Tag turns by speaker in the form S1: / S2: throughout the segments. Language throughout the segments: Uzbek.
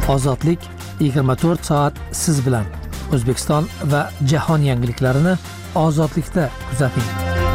S1: Ozodlik 24 soat siz bilan. O'zbekiston va jahon yangiliklarini ozodlikda kuzating.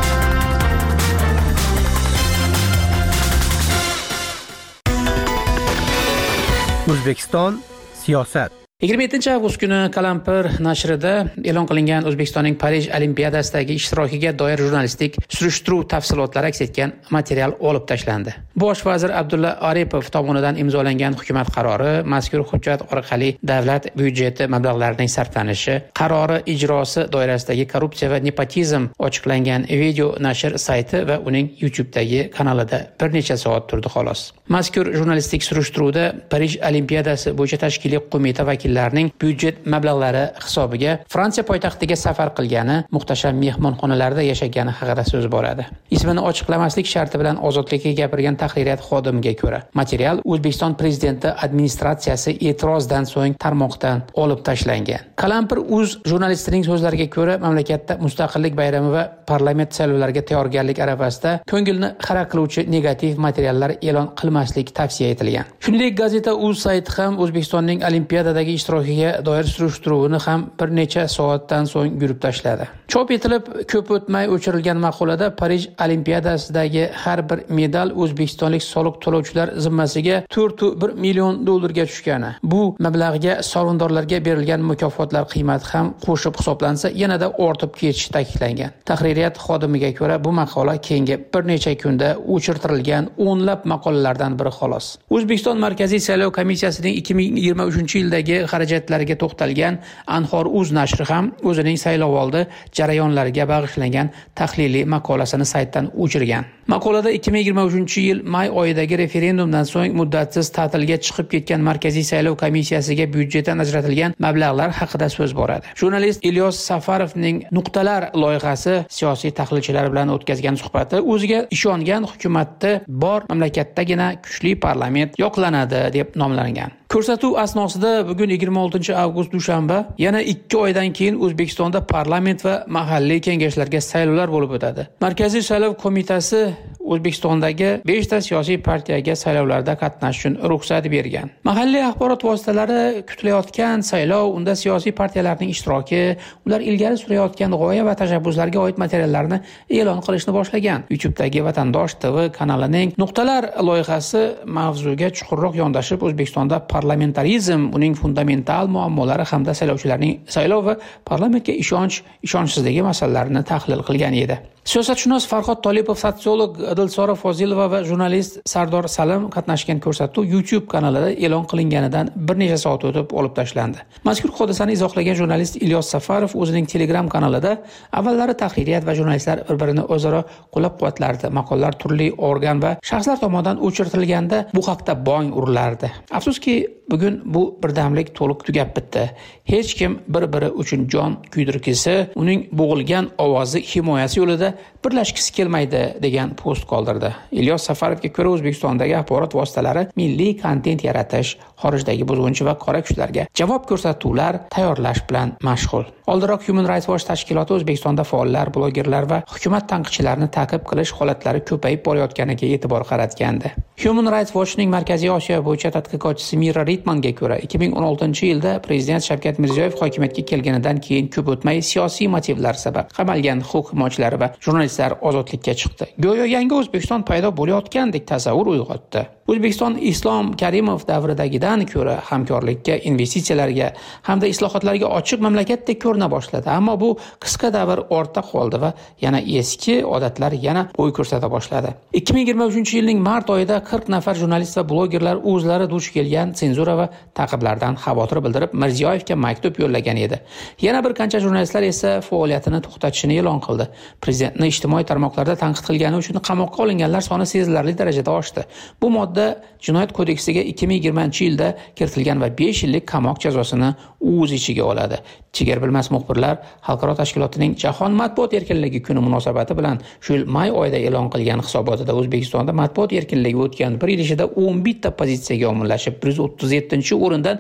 S1: O'zbekiston siyosat.
S2: 27 avgust kuni Qalampir nashrida e'lon qilingan O'zbekistonning Parij Olimpiadasidagi ishtirokiga doir jurnalistik surishtiruv tafsilotlari aks etgan material olib tashlandi. Bosh vazir Abdulla Aripov tomonidan imzolangan hukumat qarori mazkur hujjat orqali davlat byudjeti mablag'larining sarflanishi, qarori ijrosi doirasidagi korrupsiya va nepotizm ochiqlangan video nashr sayti va uning YouTube'dagi kanalida bir necha soat turdi xolos. Mazkur jurnalistik surishtiruvda Parij Olimpiadasi bo'yicha tashkiliy qo'mita vakillarining byudjet mablag'lari hisobiga Fransiya poytaxtiga safar qilgani, muhtasham mehmonxonalarda yashagani haqida so'z boradi. Ismini ochiqlamaslik sharti bilan ozodlikka gapirgan tahririyat xodimiga ko'ra, material O'zbekiston prezidenti administratsiyasi e'tirozdan so'ng tarmoqdan olib tashlangan. Qalampir.uz jurnalistining so'zlariga ko'ra, mamlakatda mustaqillik bayrami va parlament saylovlariga tayyorgarlik arafasida ko'ngilni xira qiluvchi negativ materiallar e'lon qilmaslik tavsiya etilgan. Shuningdek, gazeta.uz sayti ham O'zbekistonning Olimpiadadagi ishtirokiga doir surishtiruvni ham bir necha soatdan so'ng yurib tashladi. Chop etilib, ko'p o'tmay o'chirilgan maqolada Parij Olimpiadasidagi har bir medal o'zbekistonlik soliq to'lovchilar zimmasiga 4,1 million dollarga tushgani, bu mablag'ga sovrindorlarga berilgan mukofotlar qiymati ham qo'shib hisoblansa yanada ortib ketishi ta'kidlangan. Tahririyat xodimiga ko'ra, bu maqola keyingi bir necha kunda o'chirtirilgan o'nlab maqolalardan biri xolos. O'zbekiston Markaziy saylov komissiyasining 2023-yildagi xarajatlariga to'xtalgan Anhor.uz nashri ham o'zining saylovoldi jarayonlariga bag'ishlangan tahliliy maqolasini saytdan o'chirgan. Maqolada 2023-yil may oyidagi referendumdan so'ng muddatsiz ta'tilga chiqib ketgan Markaziy saylov komissiyasiga byudjetdan ajratilgan mablag'lar haqida so'z boradi. Jurnalist Ilyos Safarovning Nuqtalar loyihasi siyosiy tahlilchilar bilan o'tkazgan suhbati o'ziga ishongan hukumatda bor mamlakatdagina kuchli parlament yoqlanadi deb nomlangan. Ko'rsatuv asnosida bugun 26 avgust dushanba yana 2 oydan keyin O'zbekistonda parlament va mahalliy kengashlarga saylovlar bo'lib o'tadi. Markaziy saylov qo'mitasi O'zbekistondagi 5 ta siyosiy partiyaga saylovlarda qatnashish uchun ruxsat bergan. Mahalliy axborot vositalari kutilayotgan saylov, unda siyosiy partiyalarning ishtiroki, ular ilgari surayotgan g'oya va tashabbuslarga oid materiallarni e'lon qilishni boshlagan. YouTube'dagi Vatandosh TV kanalining Nuqtalar loyihasi mavzuga chuqurroq yondashib, O'zbekistonda parlamentarizm, uning fundamental muammolari hamda saylovchilarning saylov va parlamentga ishonchsizligi masalalarini tahlil qilgan edi. Siyosatshunos Farhod Tolipov, sotsiolog Dilsora Fozilova va jurnalist Sardor Salim qatnashgan ko'rsatuv YouTube kanalida e'lon qilinganidan bir necha soat o'tib olib tashlandi. Mazkur hodisani izohlagan jurnalist Ilyos Safarov o'zining Telegram kanalida avvallari tahririyat va jurnalistlar bir-birini o'zaro qo'llab-quvvatlardi. Maqolalar turli organ va shaxslar tomonidan o'chirtirilganda bu haqda bong urilardi. Afsuski, bugun bu birdamlik to'liq tugab bitdi. Hech kim bir-biri uchun jon kuydirgisi, uning bo'g'ilgan ovozi himoyasi yo'lida birlashgisi kelmaydi degan post qoldirdi. Ilyos Safarovga ko'ra, O'zbekistondagi axborot vositalari milliy kontent yaratish, xorijdagi buzg'unchi va qora kuchlarga javob ko'rsatuvlar tayyorlash bilan mashg'ul. Oldinroq Human Rights Watch tashkiloti O'zbekistonda faollar, blogerlar va hukumat tanqidchilarini ta'qib qilish holatlari ko'payib borayotganiga e'tibor qaratgandi. Human Rights Watchning Markaziy Osiyo bo'yicha tadqiqotchisi Mira Ritmanga ko'ra, 2016-yilda prezident Shavkat Mirziyoyev hokimiyatga kelganidan keyin ko'p o'tmay siyosiy motivlar sabab qamalgan huquq himoyachilari va jurnalistlar ozodlikka chiqdi. Go'yo yangi O'zbekiston paydo bo'layotgandek tasavvur uyg'otdi. O'zbekiston Islom Karimov davridagidan ko'ra hamkorlikka, investitsiyalarga hamda islohotlarga ochiq mamlakatdek ko'rina boshladi. Ammo bu qisqa davr ortda qoldi va yana eski odatlar yana bo'y ko'rsata boshladi. 2023-yilning mart oyida 40 nafar jurnalist va blogerlar o'zlari duch kelgan senzura va ta'qiblardan xavotir bildirib Mirziyoyevga maktub yo'llagan edi. Yana bir qancha jurnalistlar esa faoliyatini to'xtatishini e'lon qildi. Prezidentni ijtimoiy tarmoqlarda tanqid qilgani uchun qamoqqa olinganlar soni sezilarli darajada oshdi. Bu modda Jinoyat kodeksiga 2020-yilda kiritilgan va 5 yillik qamoq jazosini o'z ichiga oladi. Chegar bilmas muxbirlar xalqaro tashkilotining Jahon matbuot erkinligi kuni munosabati bilan shu yil may oyida e'lon qilgan hisobotida O'zbekistonda matbuot erkinligi o'tgan 1 yil ichida 11 ta pozitsiyaga omillashib 137-o'rindan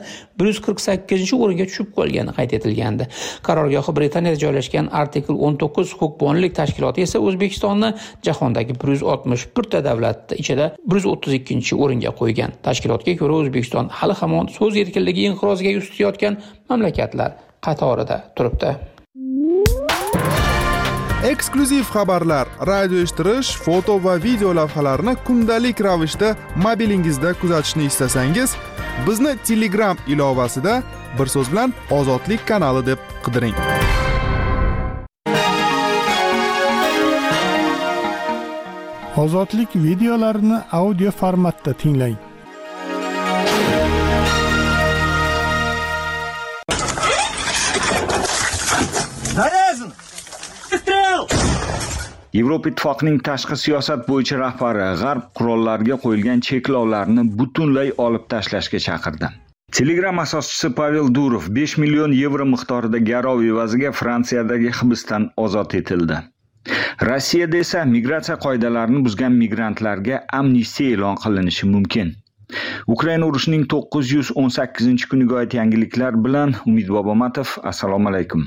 S2: 148-o'ringa tushib qolgani qayd etilgandi. Qarorgohi Britaniyada joylashgan Artikel 19 huquqbonlik tashkiloti esa O'zbekistonni jahondagi 161 ta davlat ichida 132 o'ringa qo'ygan. Tashkilotga ko'ra O'zbekiston hali hamon so'z erkinligi inqiroziga yuz tutayotgan mamlakatlar qatorida turibdi.
S3: Eksklyuziv xabarlar, radio eshittirish, foto va video lavhalarni kundalik ravishda mobilingizda kuzatishni istasangiz, bizni Telegram ilovasida bir so'z bilan Ozodlik kanali deb qidiring.
S4: Ozodlik videolarini audio formatda tinglang.
S5: Yevropa Ittifoqining tashqi siyosat bo'yicha rahbari G'arb qurollariga qo'yilgan cheklovlarni butunlay olib tashlashga chaqirdi. Telegram asoschisi Pavel Durov 5 million yevro miqdorida garov evaziga Fransiyadagi hibsdan ozod etildi. Rossiyada esa migratsiya qoidalarini buzgan migrantlarga amnistiya e'lon qilinishi mumkin. Ukraina urushining 918-kuniga oid yangiliklar bilan Umid Bobomatov. Assalomu alaykum.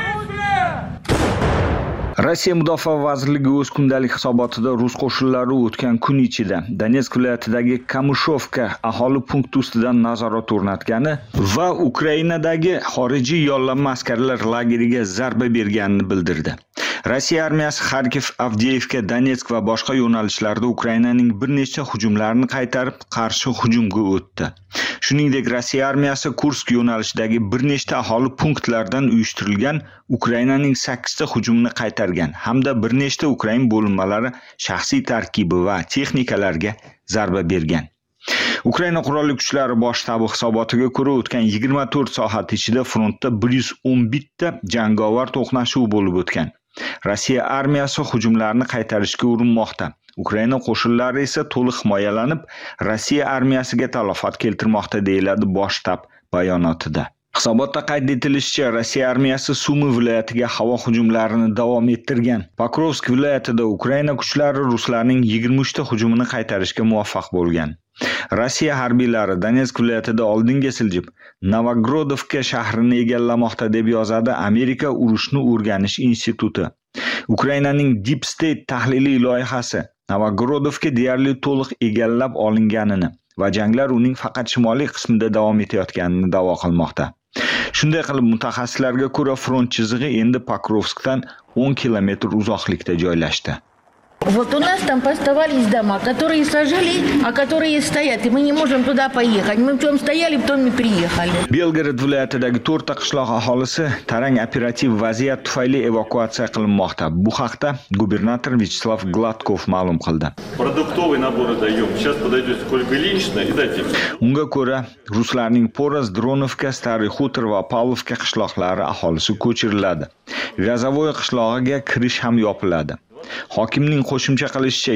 S5: Rossiya Mudofaa vazirligi o'z kundalik hisobotida rus qo'shinlari o'tgan kun ichida Donetsk viloyatidagi Kamyshovka aholi punkti ustidan nazorat o'rnatgani va Ukrainadagi xorijiy yollanma askarlar lageriga zarba berganini bildirdi. Rossiya armiyasi Xarkiv, Avdiyevka, Donetsk va boshqa yo'nalishlarda Ukrainaning bir nechta hujumlarini qaytarib, qarshi hujumga o'tdi. Shuningdek, Rossiya armiyasi Kursk yo'nalishidagi bir nechta aholi punktlardan uyushtirilgan Ukrainaning 8 ta hujumini qaytargan hamda bir nechta Ukrain bo'linmalari shaxsiy tarkibi va texnikalarga zarba bergan. Ukraina qurolli kuchlari bosh shtabi hisobotiga ko'ra o'tgan 24 soat ichida frontda 111 ta jangovar to'qnashuv bo'lib o'tgan. Rossiya armiyasi hujumlarni qaytarishga urinmoqda. Ukraina qo'shinlari esa to'liq himoyalanib, Rossiya armiyasiga talafot keltirmoqda deyiladi bosh shtab bayonotida. Hisobotda qayd etilishicha, Rossiya armiyasi Sumi viloyatiga havo hujumlarini davom ettirgan. Pokrovsk viloyatida Ukraina kuchlari ruslarning 23 ta hujumini qaytarishga muvaffaq bo'lgan. Rossiya harbiylari Donetsk viloyatida oldinga siljib, Novogrodovka shahrini egallamoqda deb yozadi Amerika urushni o'rganish instituti. Ukrainaning Deep State tahliliy loyihasi Novogrodovka deyarli to'liq egallab olinganini va janglar uning faqat shimoliy qismida davom etayotganini da'vo qilmoqda. Shunday qilib, mutaxassislarga ko'ra front chizig'i endi Pokrovskdan 10 kilometr uzoqlikda joylashdi.
S6: Вот у нас там поставались дома, которые сожгли, а которые стоят, и мы не можем туда поехать. Мы в чем стояли, в том и приехали.
S5: Belgorod viloyatidagi 4 ta qishloq aholisi tarang operativ vaziyat tufayli evakuatsiya qilinmoqda. Bu haqda gubernator Vyacheslav Gladkov ma'lum qildi.
S7: Продуктовый набор даем. Сейчас подойдет сколько лично и дайте.
S5: Unga ko'ra, ruslarning Poraz, Dronovka, Stary Xutor va Pavlovka qishloqlari aholisi ko'chiriladi. Gazavoy qishlog'iga kirish ham yopiladi. Hokimning qo'shimcha qilishicha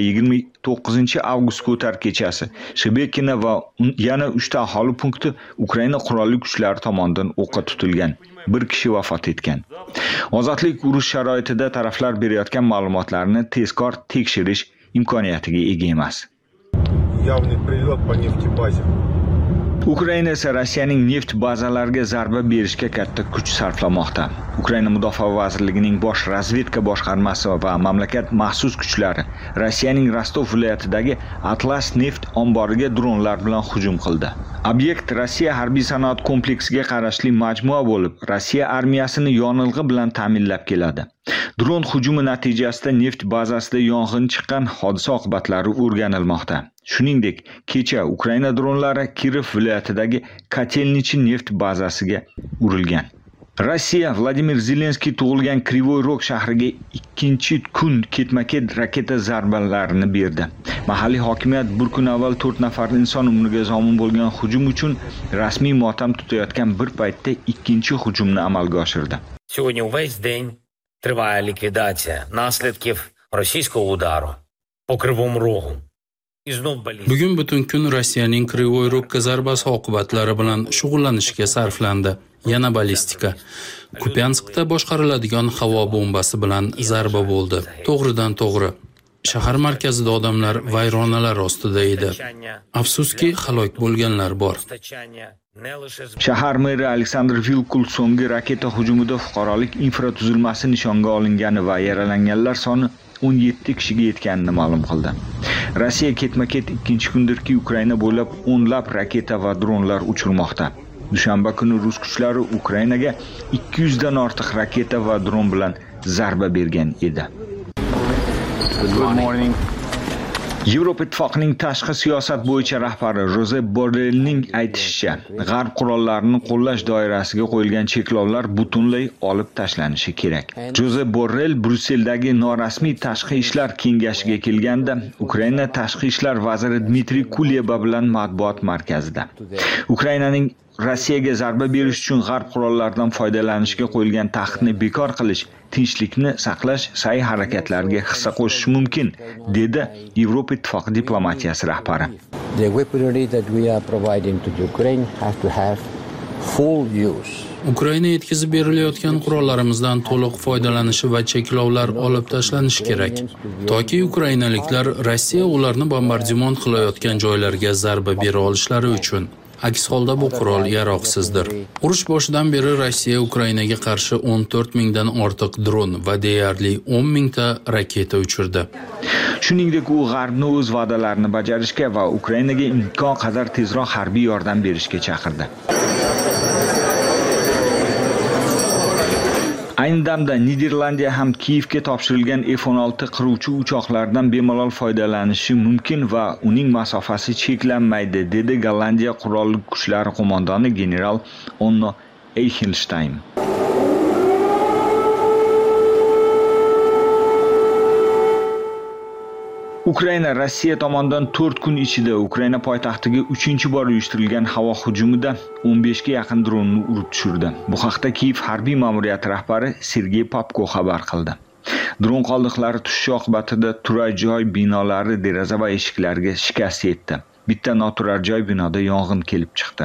S5: 29-avgust ko'tar kechasi Shebekina va yana 3 ta aholi punkti Ukraina qurolli kuchlari tomonidan o'qqa tutilgan. Bir kishi vafot etgan. Ozodlik urush sharoitida taraflar berayotgan ma'lumotlarni tezkor tekshirish imkoniyatiga ega emas.
S8: Явный прилет по нефтебазе.
S5: Ukraina esa Rossiyaning neft bazalariga zarba berishga katta kuch sarflamoqda. Ukraina Mudofaa vazirligining bosh razvedka boshqarmasi va mamlakat maxsus kuchlari Rossiyaning Rostov viloyatidagi Atlas neft omboriga dronlar bilan hujum qildi. Obyekt Rossiya harbiy sanoat kompleksiga qarashli majmua bo'lib, Rossiya armiyasini yonilg'i bilan ta'minlab keladi. Dron hujumi natijasida neft bazasida yong'in chiqqan, hodisa oqibatlari o'rganilmoqda. Shuningdek, kecha Ukraina dronlari Kirov viloyatidagi Kotelnichi neft bazasiga urilgan. Rossiya Vladimir Zelenskiy tug'ilgan Krivoy Rog shahriga ikkinchi kun ketma-ket raketa zarbalarini berdi. Mahalliy hokimiyat bir kun avval 4 nafar inson umriga zomin bo'lgan hujum uchun rasmiy motam tutayotgan bir paytda ikkinchi hujumni amalga oshirdi.
S9: Сьогодні увесь день триває ліквідація наслідків російського удару по Кривому Рогу.
S10: Bugun butun kun Rossiyaning Krivoy Rogga zarbasi oqibatlari bilan shug'ullanishga sarflandi. Yana ballistika. Kupianskda boshqariladigan havo bombasi bilan zarba bo'ldi. To'g'ridan to'g'ri. Shahar markazida odamlar vayronalar ostida edi. Afsuski, halok bo'lganlar bor.
S5: Shahar meri Aleksandr Vilkul so'nggi raketa hujumida fuqarolik infratuzilmasi nishonga olingani va yaralanganlar soni 17 kishiga yetganini ma'lum qildi. Rossiya ketma-ket ikkinchi kundirki Ukraina bo'ylab o'nlab raketa va dronlar uchirmoqda. Dushanba kuni rus kuchlari Ukrainaga 200 dan ortiq raketa va dron bilan zarba bergan edi.
S8: Good morning.
S5: Yevropa Ittifoqining tashqi siyosat bo'yicha rahbari Josep Borrellning aytishicha, G'arb qurollarini qo'llash doirasiga qo'yilgan cheklovlar butunlay olib tashlanishi kerak. Josep Borrell Brusseldagi norasmiy tashqi ishlar kengashiga kelganda Ukraina tashqi ishlar vaziri Dmitriy Kuleba bilan matbuot markazida Ukrainaning Rossiyaga zarba berish uchun G'arb qurollaridan foydalanishga qo'yilgan taqiqni bekor qilish, tinchlikni saqlash sa'y harakatlariga hissa qo'shishi mumkin, dedi Yevropa Ittifoqi diplomatiyasi rahbari.
S11: The weaponry that we are providing to Ukraine has to have full use.
S10: Ukraina yetkazib berilayotgan qurollarimizdan to'liq foydalanishi va cheklovlar olib tashlanishi kerak. Toki ukrainaliklar Rossiya ularni bombardimon qilayotgan joylarga zarba bera olishlari uchun. Aks holda bu qurol yaroqsizdir. Urush boshidan beri Rossiya Ukrainaga qarshi 14 mingdan ortiq dron va deyarli 10 mingta raketa uchirdi.
S5: Shuningdek, u G'arbni o'z va'dalarini bajarishga va Ukrainaga imkon qadar tezroq harbiy yordam berishga chaqirdi. Ayni damda Niderlandiya ham Kiyevga topshirilgan F-16 qiruvchi uchoqlardan bemalol foydalanishi mumkin va uning masofasi cheklanmaydi, dedi Gollandiya qurolli kuchlari qo'mondoni general Onno Eichenstein. Ukraina Rossiya tomonidan 4 kun ichida Ukraina poytaxtiga 3-bor uyushtirilgan havo hujumida 15 ga yaqin dronni urib tushirdi. Bu haqda Kiyev harbiy ma'muriyati rahbari Sergey Popko xabar qildi. Dron qoldiqlari tushishi oqibatida turar joy binolari deraza va eshiklariga shikast yetdi. Bitta noturar joy binoda yong'in kelib chiqdi.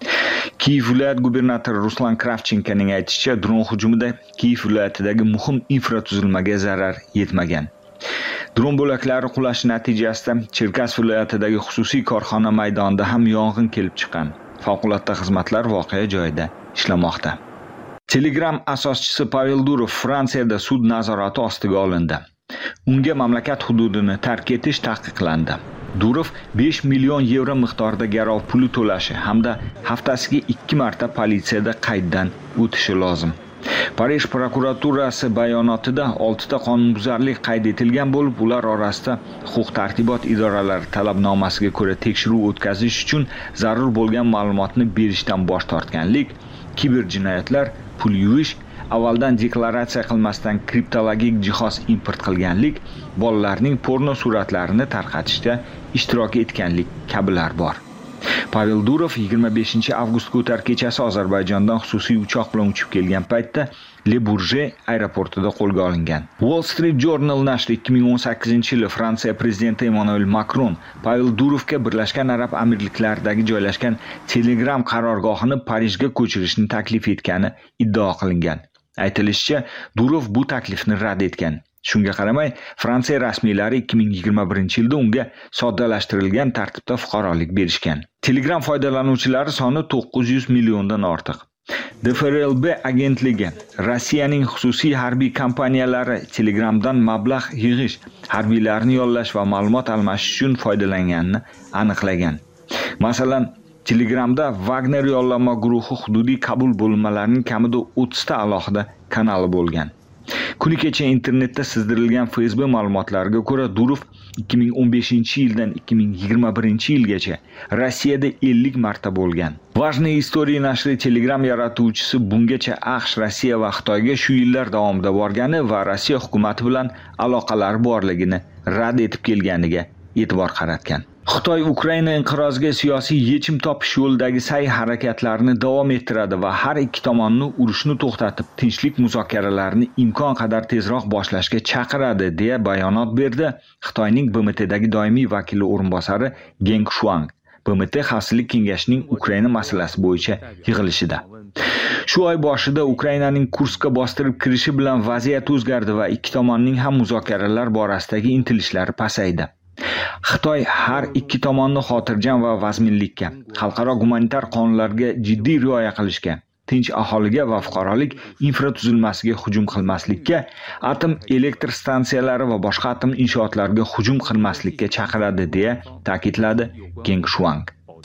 S5: Kiyev viloyat gubernatori Ruslan Kravchenkoning aytishicha, dron hujumida Kiyev viloyatidagi muhim infratuzilmaga zarar yetmagan. Dron bo'laklari qulashi natijasida Cherkas viloyatidagi xususiy korxona maydonida ham yong'in kelib chiqqan. Favqulodda xizmatlar voqea joyida ishlamoqda. Telegram asoschisi Pavel Durov Fransiyada sud nazorati ostiga olindi. Unga mamlakat hududini tark etish taqiqlandi. Durov 5 million yevro miqdorida garov puli to'lashi hamda haftasiga 2 marta politsiyada qayddan o'tishi lozim. Parij prokuraturasi bayonotida 6 ta qonunbuzarlik qayd etilgan bo'lib, ular orasida huquq-tartibot idoralari talabnomasiga ko'ra tekshiruv o'tkazish uchun zarur bo'lgan ma'lumotni berishdan bosh tortganlik, kiberjinoyatlar, pul yuvish, avvaldan deklaratsiya qilmasdan kriptologik jihoz import qilganlik, bolalarning porno suratlarini tarqatishda ishtirok etganlik kabilar bor. Pavel Durov 25 avgust o'tar kechasi Ozarbayjondan xususiy uchoq bilan uchib kelgan paytda Le Bourget aeroportida qo'lga olingan. Wall Street Journal nashri 2018-yili Fransiya prezidenti Emmanuel Macron Pavel Durovga Birlashgan Arab Amirliklaridagi joylashgan Telegram qarorgohini Parijga ko'chirishni taklif etgani iddao qilingan. Aytilishicha, Durov bu taklifni rad etgan. Shunga qaramay, Fransiya rasmiylari 2021-yilda unga soddalashtirilgan tartibda fuqarolik berishgan. Telegram foydalanuvchilari soni 900 milliondan ortiq. DFRLB agentligi Rossiyaning xususiy harbiy kompaniyalari Telegramdan mablag' yig'ish, harbiylarni yollash va ma'lumot almashish uchun foydalanganini aniqlagan. Masalan, Telegramda Wagner yollama guruhi hududiy qabul bo'linmalarining kamida 30 ta alohida kanali bo'lgan. Kuni kecha internetda sizdirilgan FSB ma'lumotlariga ko'ra, Durov 2015-yildan 2021-yilgacha Rossiyada 50 marta bo'lgan. Важная история nashri Telegram yaratuvchisi bungacha AQSh, Rossiya va Xitoyga shu yillar davomida borgani va Rossiya hukumati bilan aloqalari borligini rad etib kelganiga e'tibor qaratgan. Xitoy Ukraina inqiroziga siyosiy yechim topish yo'lidagi sa'y harakatlarini davom ettiradi va har ikki tomonni urushni to'xtatib, tinchlik muzokaralarini imkon qadar tezroq boshlashga chaqiradi, deya bayonot berdi Xitoyning BMTdagi doimiy vakili o'rinbosari Geng Shuang, BMT Xavfsizlik kengashining Ukraina masalasi bo'yicha yig'ilishida. Shu oy boshida Ukrainaning Kurskka bostirib kirishi bilan vaziyat o'zgardi va ikki tomonning ham muzokaralar borasidagi intilishlari pasaydi. Xitoy har ikki tomonni xotirjam va vazminlikka, xalqaro gumanitar qonunlarga jiddiy rioya qilishga, tinch aholiga va fuqarolik infratuzilmasiga hujum qilmaslikka, atom elektr stansiyalari va boshqa atom inshootlariga hujum qilmaslikka chaqiradi deya ta'kidladi Geng Shuang.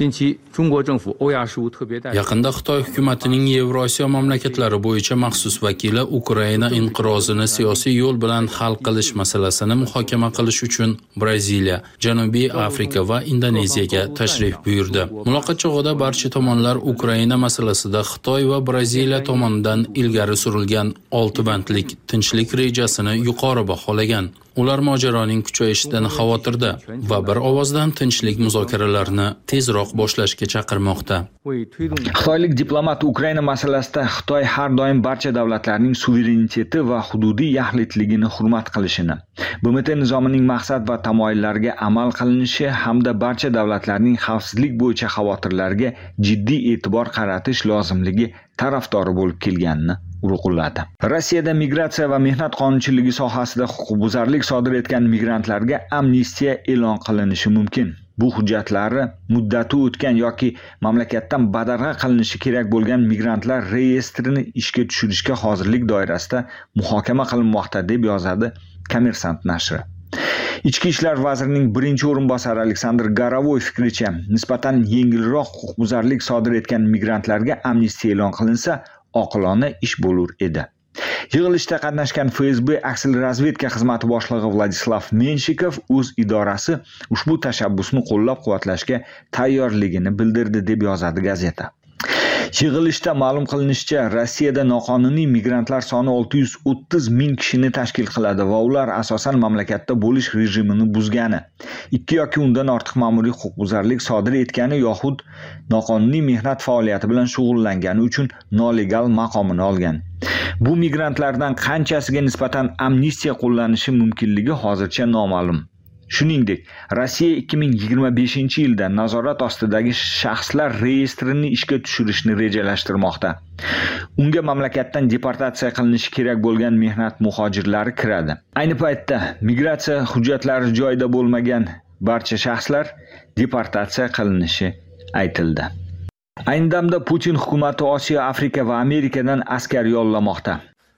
S10: Yaqinda Xitoy hukumatining Yevrosiyo mamlakatlari bo'yicha maxsus vakili Ukraina inqirozini siyosiy yo'l bilan hal qilish masalasini muhokama qilish uchun Braziliya, Janubiy Afrika va Indoneziyaga tashrif buyurdi. Muloqot chog'ida barcha tomonlar Ukraina masalasida Xitoy va Braziliya tomonidan ilgari surilgan 6 bandlik tinchlik rejasini yuqori baholagan. Ular mojaroning kuchayishidan xavotirda va bir ovozdan tinchlik muzokaralarini tezroq boshlashga chaqirmoqda.
S5: Xitoylik diplomat Ukraina masalasida Xitoy har doim barcha davlatlarning suvereniteti va hududiy yaxlitligini hurmat qilishini, BMT nizomining maqsad va tamoyillariga amal qilinishi hamda barcha davlatlarning xavfsizlik bo'yicha xavotirlarga jiddiy e'tibor qaratish lozimligi tarafdori bo'lib kelganini urg'uladi. Rossiyada migratsiya va mehnat qonunchiligi sohasida huquqbuzarlik sodir etgan migrantlarga amnistiya e'lon qilinishi mumkin. Bu hujjatlari muddati o'tgan yoki mamlakatdan badarg'a qilinishi kerak bo'lgan migrantlar reyestrini ishga tushirishga hozirlik doirasida muhokama qilinmoqda deb yozadi Kommersant nashri. Ichki ishlar vazirining birinchi o'rinbosari Aleksandr Garovoy fikricha, nisbatan yengilroq huquqbuzarlik sodir etgan migrantlarga amnistiya e'lon qilinsa, oqilona ish bo'lur edi. Yig'ilishda qatnashgan FSB aksil razvedka xizmati boshlig'i Vladislav Menshikov o'z idorasi ushbu tashabbusni qo'llab-quvvatlashga tayyorligini bildirdi deb yozadi gazeta. Yig'ilishda ma'lum qilinishicha, Rossiyada noqonuniy migrantlar soni 630 ming kishini tashkil qiladi va ular asosan mamlakatda bo'lish rejimini buzgani, 2 yoki undan ortiq ma'muriy huquqbuzarlik sodir etgani yoxud noqonuniy mehnat faoliyati bilan shug'ullangani uchun nolegal maqomini olgan. Bu migrantlardan qanchasiga nisbatan amnistiya qo'llanishi mumkinligi hozircha noma'lum. Shuningdek, Rossiya 2025-yilda nazorat ostidagi shaxslar reyestrini ishga tushirishni rejalashtirmoqda. Unga mamlakatdan deportatsiya qilinishi kerak bo'lgan mehnat muhojirlari kiradi. Ayni paytda migratsiya hujjatlari joyida bo'lmagan barcha shaxslar deportatsiya qilinishi aytildi. Ayni damda Putin hukumati Osiyo, Afrika va Amerikadan askar yollamoqda.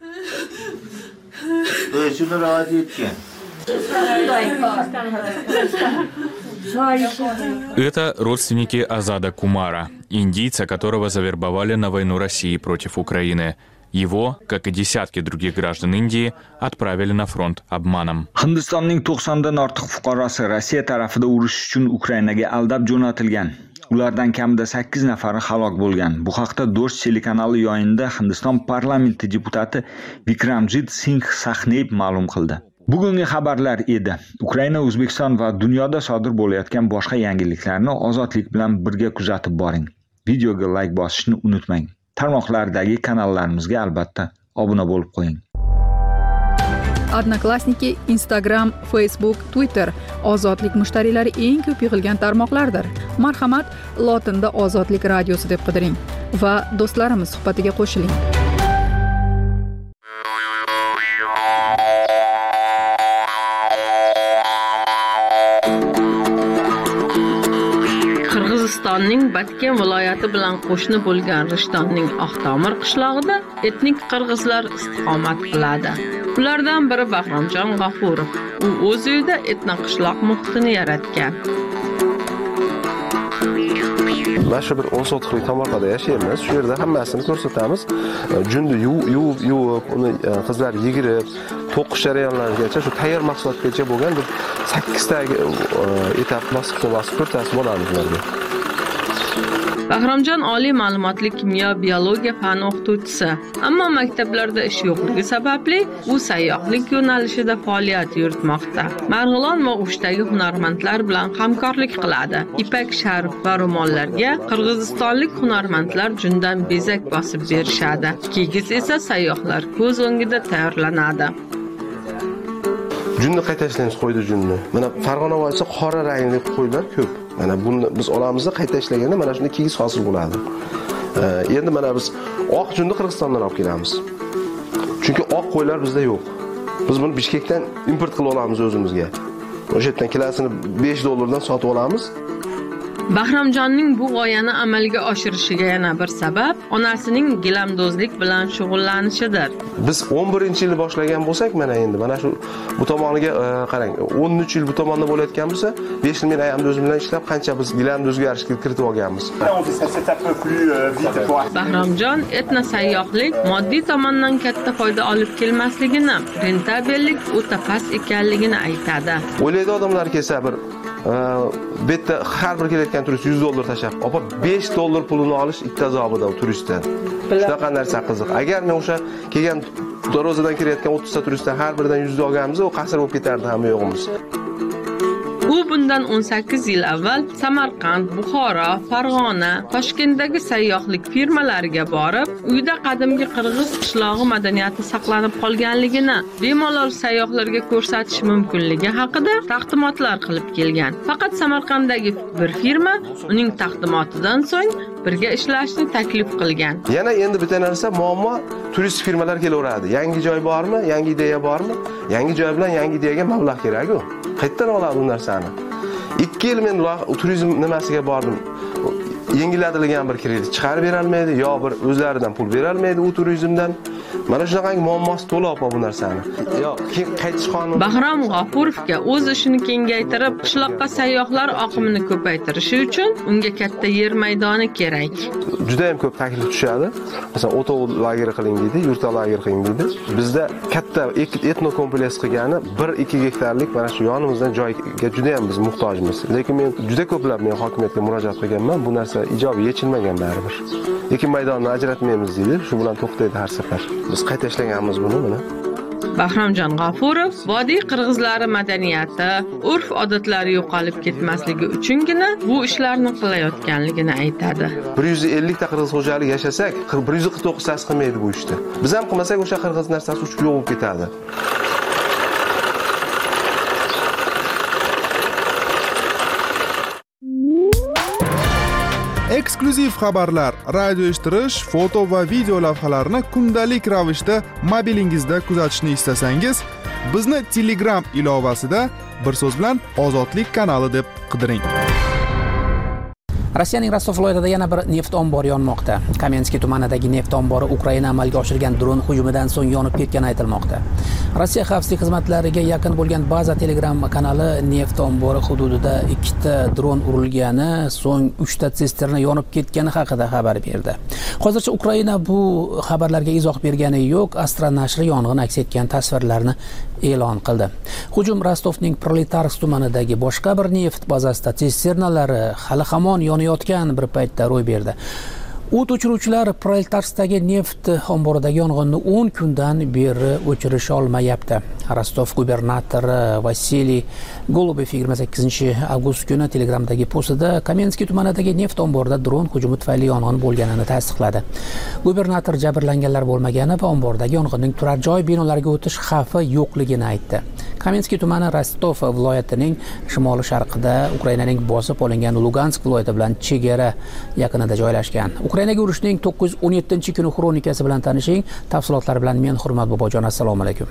S12: Это родственники Азада Кумара, индийца, которого завербовали на войну России против Украины. Его, как и десятки других граждан Индии, отправили на фронт обманом.
S5: Hindistonning 90 dan ortiq fuqarosi Rossiya tarafida urush uchun Ukrainaga aldab jo'natilgan. Ulardan kamida 8 nafari halok bo'lgan. Bu haqda Dosh telekanali yo'yinida Hindiston parlamenti deputati Vikramjit Singh Sahnev ma'lum qildi. Bugungi xabarlar edi. Ukraina, O'zbekiston va dunyoda sodir bo'layotgan boshqa yangiliklarni ozodlik bilan birga kuzatib boring. Videoga like bosishni unutmang. Tarmoqlardagi kanallarimizga albatta obuna bo'lib qo'ying.
S13: Odnoklassniki, Instagram, Facebook, Twitter ozodlik mushtariylari eng ko'p yig'ilgan tarmoqlardir. Marhamat, lotinda Ozodlik radiosi deb qidiring va do'stlarimiz suhbatiga qo'shiling.
S14: Qirg'izistonning Batken viloyati bilan qo'shni bo'lgan Rishtondning Oqtomir qishlog'ida etnik qirg'izlar istiqomat qiladi. Ulardan biri Bahramjon G'afurov. U o'z uyida etnoqishloq muhitini yaratgan.
S15: Mana shu bir 10 sotixlik tomorqada yashaymiz. Shu yerda hammasini ko'rsatamiz. Junni yuvib, uni qizlar yigirib, to'qish jarayonlarigacha shu tayyor mahsulotgacha bo'lgan bir 8 ta etap bosib ko'rsatib olamiz ularga.
S14: Bahramjon oliy ma'lumotli kimyo biologiya fani o'qituvchisi, ammo maktablarda ish yo'qligi sababli u sayyohlik yo'nalishida faoliyat yuritmoqda. Marg'ilon va O'shdagi hunarmandlar bilan hamkorlik qiladi. Ipak sharf va ro'mollarga qirg'izistonlik hunarmandlar jundan bezak bosib berishadi. Kigiz esa sayyohlar ko'z o'ngida tayyorlanadi.
S15: Junni qayta ishlaymiz, qo'ydi junni. Mana Farg'ona voyisi qora rangli qo'ylar ko'p. Mana buni biz olamiz, qayta ishlaganda mana shunday kigiz hosil bo'ladi. Endi mana biz oq junni Qirg'izistondan olib kelamiz. Chunki oq qo'ylar bizda yo'q. Biz buni Bishkekdan import qilib olamiz o'zimizga. O'sha yerdan kilosini $5 dan sotib olamiz.
S14: Bahramjonning bu g'oyani amalga oshirishiga yana bir sabab onasining gilamdozlik bilan shug'ullanishidir.
S15: Biz 11-yil boshlagan bo'lsak, mana shu bu tomoniga qarang, 13 yil bu tomonda bo'layotgan bo'lsa, 5 yil men ayamda o'zim bilan ishlab qancha biz gilamdozga kiritib olganmiz.
S14: Bahramjon etnosayyohlik moddiy tomondan katta foyda olib kelmasligini, rentabellik o'ta past ekanligini aytadi.
S15: O'ylaydi odamlar kelsa bir bitta har bir kelayotgan turist $100 tashab, opa $5 pulini olish ittazobida turistdan. Shunaqa narsa qiziq. Agar men o'sha kelgan Dorozadan kelayotgan 30 ta turistdan har biridan 100 olganimiz, u qasr bo'lib ketardi hamma yo'g'imiz.
S14: U bundan 18 yil avval Samarqand, Buxoro, Farg'ona, Toshkentdagi sayyohlik firmalariga borib, uyda qadimgi qirg'iz qishlog'i madaniyati saqlanib qolganligini, bemalol sayyohlarga ko'rsatish mumkinligi haqida taqdimotlar qilib kelgan. Faqat Samarqanddagi bir firma uning taqdimotidan so'ng birga ishlashni taklif qilgan.
S15: Yana endi bitta narsa muammo, turist firmalar kelaveradi. Yangi joy bormi? Yangi ideya bormi? Yangi joy bilan yangi ideyaga mablag' kerak-ku. Qayerdan oladi bu narsani? 2 yil men turizm nimasiga bordim. Yengiladigan bir kredit chiqarib bera olmaydi, yo bir o'zlaridan pul bera olmaydi u turizmdan. Mana shunaqangi muammosi to'lab bu narsani. Yo, qaytish qonuni.
S14: Bahrom G'ofurovga o'z ishini kengaytirib, qishloqqa sayyohlar oqimini ko'paytirishi uchun unga katta yer maydoni kerak.
S15: Juda ham ko'p taklif tushadi. Masalan, o'tov lager qiling deydi, yurta lager qiling deydi. Bizda katta etno kompleks qilgani 1-2 gektarlik mana shu yonimizdan joyga juda ham biz muhtojmiz. Lekin men juda ko'plab men hokimiyatga murojaat qilganman, bu narsa ijobiy yechilmagan baribir. Ekin maydonini ajratmaymiz deydi, shu bilan to'xtaydi har safar. Biz qayta ishlaganmiz buni mana.
S14: Bahromjon G'ofurov vodiy qirg'izlari madaniyati, urf-odatlari yo'qolib ketmasligi uchungina bu ishlarni qilayotganligini aytadi.
S15: 150 ta qirg'iz xo'jalik yashasak, 149 tasi qilmaydi bu ishni. Biz ham qilmasak o'sha qirg'iz narsasi uchib yo'q bo'lib ketadi.
S3: Eksklyuziv xabarlar, radio eshittirish, foto va video lavhalarni kundalik ravishda mobilingizda kuzatishni istasangiz, bizni Telegram ilovasida bir so'z bilan Ozodlik kanali deb qidiring.
S2: Rossiyaning Rostov viloyatida yana bir neft ombori yonmoqda. Kamenskiy tumanidagi neft ombori Ukraina amalga oshirgan dron hujumidan so'ng yonib ketgani aytilmoqda. Rossiya xavfsizlik xizmatlariga yaqin bo'lgan baza Telegram kanali neft ombori hududida 2 ta dron urilgani, so'ng 3 ta sisterna yonib ketgani haqida xabar berdi. Hozircha Ukraina bu xabarlarga izoh bergani yo'q. Astra nashri yong'in aks etgan tasvirlarni e'lon qildi. Hujum Rostovning Proletarsk tumanidagi boshqa bir neft bazasida sisternalari hali hamon yonayotgan bir paytda ro'y berdi. O't o'chiruvchilar Proletarskdagi neft omboridagi yong'inni 10 kundan beri o'chirish olmayapti. Rostov gubernatori Vasiliy Golubov 28-avgust kuni Telegramdagi postida Kamenskiy tumanidagi neft omborida dron hujumi tufayli yong'in bo'lganini tasdiqladi. Gubernator jabrlanganlar bo'lmagani va ombordagi yong'inning turar joy binolariga o'tish xavfi yo'qligini aytdi. Kamenskiy tumani Rostov viloyatining shimoli-sharqida Ukrainaning bosib olingan Lugansk viloyati bilan chegara yaqinida joylashgan. Ukrainaga urushning 917-kuni xronikasi bilan tanishing. Tafsilotlar bilan men Hurmat Bobojon, assalomu alaykum.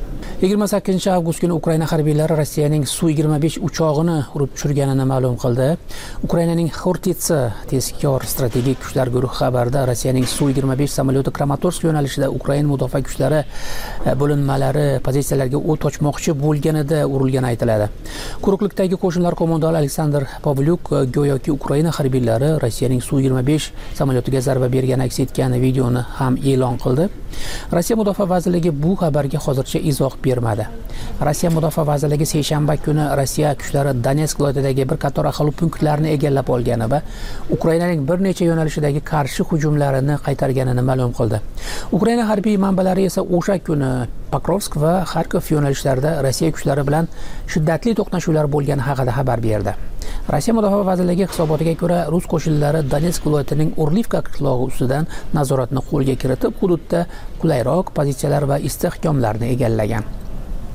S2: 28-avgust kuni Ukraina harbiylari Rossiyaning Su-25 uchog'ini urib tushirganini ma'lum qildi. Ukrainaning Xortitsa tezkor strategik kuchlar guruhi xabarida Rossiyaning Su-25 samolyoti Kramatorsk yo'nalishida Ukraina mudofaa kuchlari bo'linmalari pozitsiyalariga o't ochmoqchi bo'lganida urilgani aytiladi. Quruqlikdagi qo'shinlar qo'mondoni Aleksandr Pavlyuk go'yoki Ukraina harbiylari Rossiyaning Su-25 samolyotiga zarba bergani aks etgan videoni ham e'lon qildi. Rossiya mudofaa vazirligi bu xabarga hozircha izoh bermadi. Rossiya mudofaa vazirligi seshanba kuni Rossiya kuchlari Donetsk viloyatidagi bir qator aholi punktlarini egallab olgani va Ukrainaning bir necha yo'nalishidagi qarshi hujumlarini qaytarganini ma'lum qildi. Ukraina harbiy manbalari esa o'sha kuni Pokrovsk va Kharkov yo'nalishlarida Rossiya kuchlari bilan shiddatli to'qnashuvlar bo'lgani haqida xabar berdi. Rossiya mudofaa vazirligi hisobotiga ko'ra, rus qo'shinlari Donetsk viloyatining Orlivka qishlog'i ustidan nazoratni qo'lga kiritib, hududda qulayroq pozitsiyalar va istehkomlarni egallagan.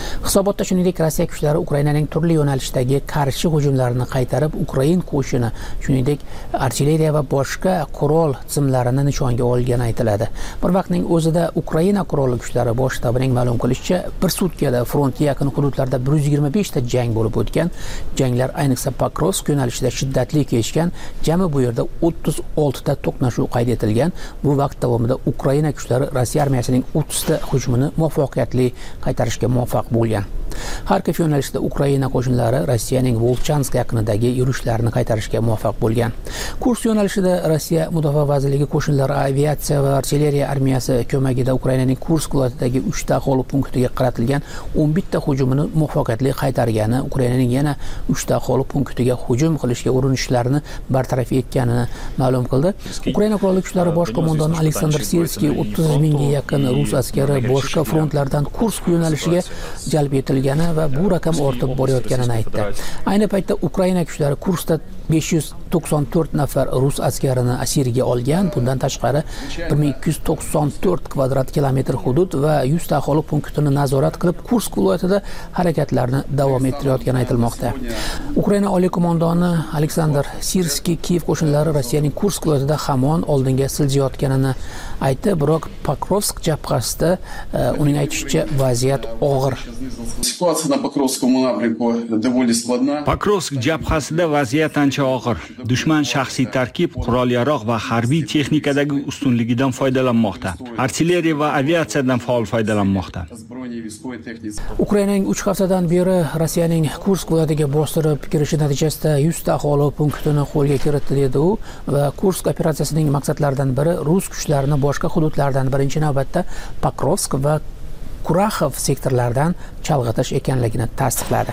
S2: Hisobotda shuningdek Rossiya kuchlari Ukrainaning turli yo'nalishdagi qarshi hujumlarini qaytarib, Ukrain qo'shini, shuningdek artilleriya va boshqa qurol tizimlarini nishonga olgani aytiladi. Bir vaqtning o'zida Ukraina qurolli kuchlari bosh shtabining ma'lum qilishicha, bir sutkada frontga yaqin hududlarda 125 ta jang bo'lib o'tgan. Janglar ayniqsa Pokrovsk yo'nalishida shiddatli kechgan. Jami bu yerda 36 ta to'qnashuv qayd etilgan. Bu vaqt davomida Ukraina kuchlari Rossiya armiyasining 30 ta hujumini muvaffaqiyatli qaytarishga muvaffaq bo'lgan. Xarkov yo'nalishida Ukraina qo'shinlari Rossiyaning Volchansk yaqinidagi yurishlarini qaytarishga muvaffaq bo'lgan. Kursk yo'nalishida Rossiya Mudofaa vazirligi qo'shinlari aviatsiya va artilleriya armiyasi ko'magida Ukrainaning Kursk viloyatidagi 3 ta aholi punktiga qaratilgan 11 ta hujumini muvaffaqiyatli qaytargani, Ukrainaning yana 3 ta aholi punktiga hujum qilishga urinishlarini bartaraf etganini ma'lum qildi. Ukraina qurolli kuchlari bosh qo'mondoni Aleksandr Sirskiy 30 mingga yaqin rus askari boshqa frontlardan Kursk yo'nalishiga jalb etilgan va bu raqam ortib borayotganini aytdi. Ayni paytda Ukraina kuchlari Kurskda 594 nafar rus askarini asirga olgan. Bundan tashqari 1294 kvadrat kilometr hudud va 100 ta aholi punktini nazorat qilib, Kursk viloyatida harakatlarni davom ettirayotgani aytilmoqda. Ukraina oliy qo'mondoni Aleksandr Sirskiy Kiyev qo'shinlari Rossiyaning Kursk viloyatida hamon oldinga siljayotganini aytdi, biroq Pokrovsk jabhasida uning aytishicha vaziyat og'ir.
S5: Pokrovsk jabhasida vaziyat ancha og'ir. Dushman shaxsiy tarkib, qurol-yarog' va harbiy texnikadagi ustunligidan foydalanmoqda. Artilleriya va aviatsiyadan faol foydalanmoqda.
S2: Ukrainaning 3 haftadan beri Rossiyaning Kursk viloyatiga bostirib kirishi natijasida 100 ta aholi punktini qo'lga kiritdi dedi u va Kursk operatsiyasining maqsadlaridan biri rus kuchlarini boshqa hududlardan birinchi navbatda Pokrovsk va Kuraxov sektorlaridan chalg'itish ekanligini tasdiqladi.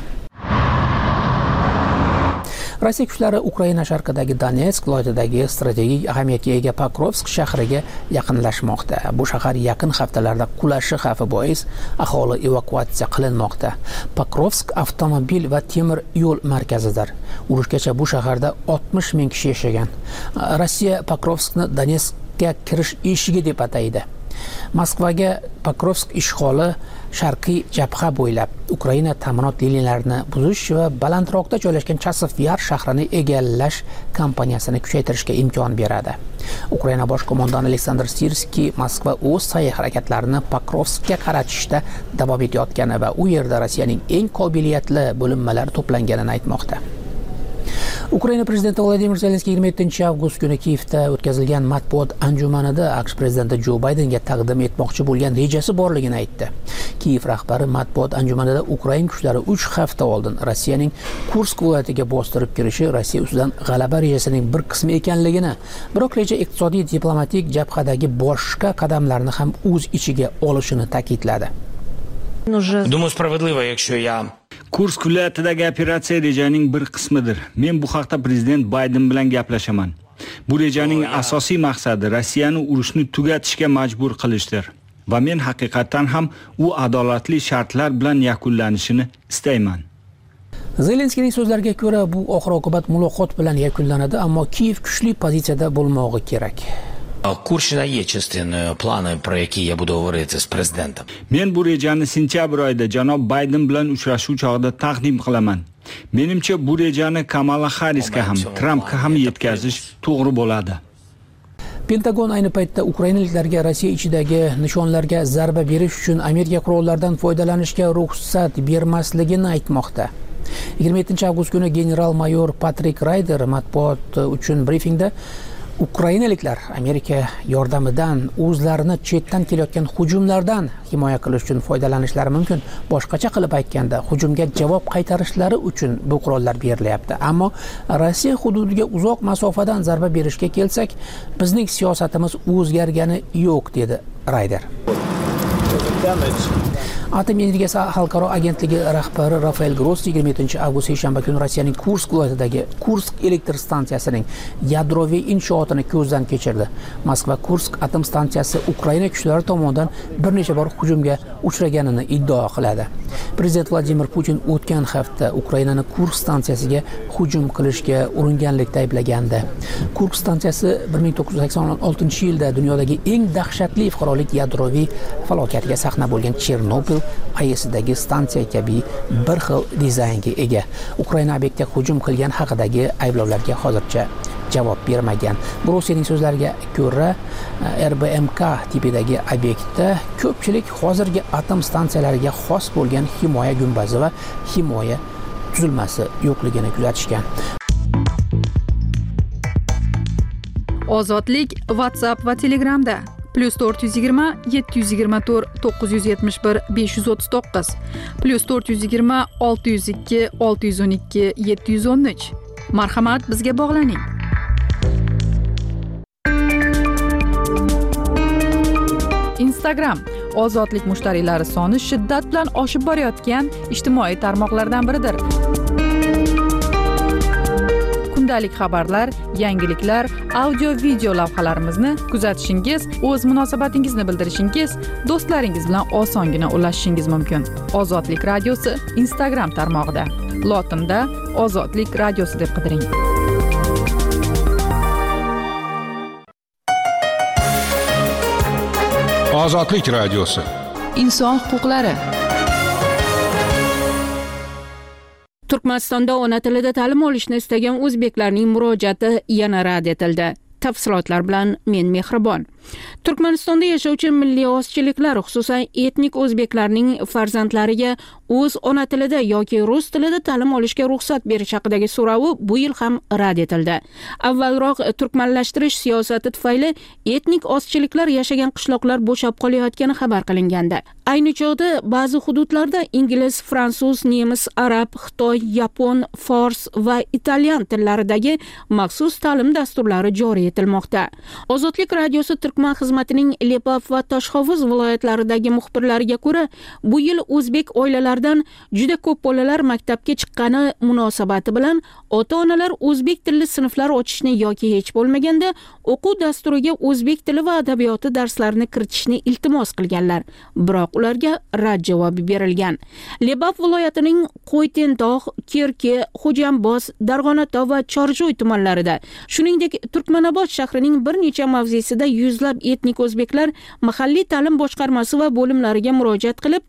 S2: Rossiya kuchlari Ukraina sharqidagi Donetsk viloyatidagi strategik ahamiyatga ega Pokrovsk shahriga yaqinlashmoqda. Bu shahar yaqin haftalarda qulashi xavfi bois aholi evakuatsiya qilinmoqda. Pokrovsk avtomobil va temir yo'l markazidir. Urushgacha bu shaharda 60 ming kishi yashagan. Rossiya Pokrovskni Donetskga kirish eshigi deb ataydi. Moskvaga Pokrovsk ishg'oli sharqiy jabha bo'ylab Ukraina ta'minot liniyalarini buzish va balandroqda joylashgan Chasov Yar shahrini egallash kampaniyasini kuchaytirishga imkon beradi. Ukraina bosh qo'mondoni Aleksandr Sirskiy Moskva o'z sa'y harakatlarini Pokrovskga qaratishda davom etayotgani va u yerda Rossiyaning eng qobiliyatli bo'linmalari to'planganini aytmoqda. Ukraina prezidenti Vladimir Zelenskiy 27-avgust kuni Kiyevda o'tkazilgan matbuot anjumanida AQSh prezidenti Jo Baydenga taqdim etmoqchi bo'lgan rejasi borligini aytdi. Kiyev rahbari matbuot anjumanida Ukraina kuchlari 3 hafta oldin Rossiyaning Kursk viloyatiga bostirib kirishi Rossiya ustidan g'alaba rejasining bir qismi ekanligini, biroq reja iqtisodiy diplomatik jabhadagi boshqa qadamlarni ham o'z ichiga olishini ta'kidladi.
S9: Думаю, справедливо, якщо я
S5: Kursk viloyatidagi operatsiya rejaning bir qismidir. Men bu haqda prezident Bayden bilan gaplashaman. Bu rejaning asosiy maqsadi Rossiyani urushni tugatishga majbur qilishdir. Va men haqiqatan ham u adolatli shartlar bilan yakunlanishini istayman.
S2: Zelenskiyning so'zlariga ko'ra, bu oxir-oqibat muloqot bilan yakunlanadi, ammo Kiyev kuchli pozitsiyada bo'lmog'i kerak.
S9: Курщина є частиною плану, про який я буду говорити з президентом.
S5: Men bu rejani sentyabr oyida janob Bayden bilan uchrashuv chog'ida taqdim qilaman. Menimcha bu rejani Kamala Harrisga ham, Trumpga ham yetkazish to'g'ri bo'ladi.
S2: Pentagon ayni paytda ukrainaliklarga Rossiya ichidagi nishonlarga zarba berish uchun Amerika qurollaridan foydalanishga ruxsat bermasligini aytmoqda. 27-avgust kuni general-mayor Patrik Ryder matbuot uchun brifingda Ukrainaliklar Amerika yordamidan o'zlarini chetdan kelayotgan hujumlardan himoya qilish uchun foydalanishlari mumkin. Boshqacha qilib aytganda, hujumga javob qaytarishlari uchun bu qurollar berilyapti. Ammo Rossiya hududiga uzoq masofadan zarba berishga kelsak, bizning siyosatimiz o'zgargani yo'q, dedi Ryder. Atom energiyasi xalqaro agentligi rahbari Rafael Grossi 27-avgust seshanba kuni Rossiyaning Kursk viloyatidagi Kursk elektr stansiyasining yadroviy inshootini ko'zdan kechirdi. Moskva Kursk atom stansiyasi Ukraina kuchlari tomonidan bir necha bor hujumga uchraganini iddao qiladi. Prezident Vladimir Putin o'tgan hafta Ukrainani Kursk stansiyasiga hujum qilishga uringanlikda ayblagandi. Kursk stansiyasi 1986-yilda dunyodagi eng dahshatli fuqarolik yadroviy falokatiga sahna bo'lgan Chernobil ISdagi stansiya kabi bir xil dizaynga ega. Ukraina obyektga hujum qilgan haqidagi ayblovlarga hozircha javob bermagan. Bruselning so'zlariga ko'ra, RBMK tipidagi obyektda ko'pchilik hozirgi atom stansiyalariga xos bo'lgan himoya gumbazi va himoya tuzilmasi yo'qligini kuzatishgan.
S13: Ozodlik WhatsApp va Telegramda +420 724 971 539 +420 602 612 713. Marhamat, bizga bog'laning. Instagram ozodlik mushtariylari soni shiddat bilan oshib borayotgan ijtimoiy tarmoqlardan biridir. Kundalik xabarlar, yangiliklar, audio-video lavhalarimizni kuzatishingiz, o'z munosabatingizni bildirishingiz, do'stlaringiz bilan osongina ulashishingiz mumkin. Ozodlik radiosi Instagram tarmog'ida. Lotinda Ozodlik radiosi deb qidiring.
S16: Ozodlik radiosi.
S13: Inson huquqlari.
S17: Turkmanistonda ona tilida ta'lim olishni istagan o'zbeklarning murojaati yana rad etildi. Tafsilotlar bilan men Mehribon. Turkmanistonda yashovchi milliy ozchiliklar, xususan etnik o'zbeklarning farzandlariga o'z ona tilida yoki rus tilida ta'lim olishga ruxsat berish haqidagi so'rovi bu yil ham rad etildi. Avvalroq turkmanlashtirish siyosati tufayli etnik ozchiliklar yashagan qishloqlar bo'shab qolayotgani xabar qilingandi. Ayni chog'da ba'zi hududlarda ingliz, fransuz, nemis, arab, xitoy, yapon, fors va italyan tillaridagi maxsus ta'lim dasturlari joriy etilmoqda. Ozodlik radiosi Turkman xizmatining Lepaf va Toshhovuz viloyatlaridagi muxbirlariga ko'ra, bu yil o'zbek oilalaridan juda ko'p bolalar maktabga chiqqani munosabati bilan ota-onalar o'zbek tilli sinflar ochishni yoki hech bo'lmaganda o'quv dasturiga o'zbek tili va adabiyoti darslarini kiritishni iltimos qilganlar. Biroq ularga rad javobi berilgan. Lepaf viloyatining Qo'ytentog', Kerki, Xo'jamboz, Darg'onatog' va Chorjoy tumanlarida, shuningdek Turkmanobod shahrining bir necha mavzesida yuzlab etnik o'zbeklar mahalliy ta'lim boshqarmasi va bo'limlariga murojaat qilib,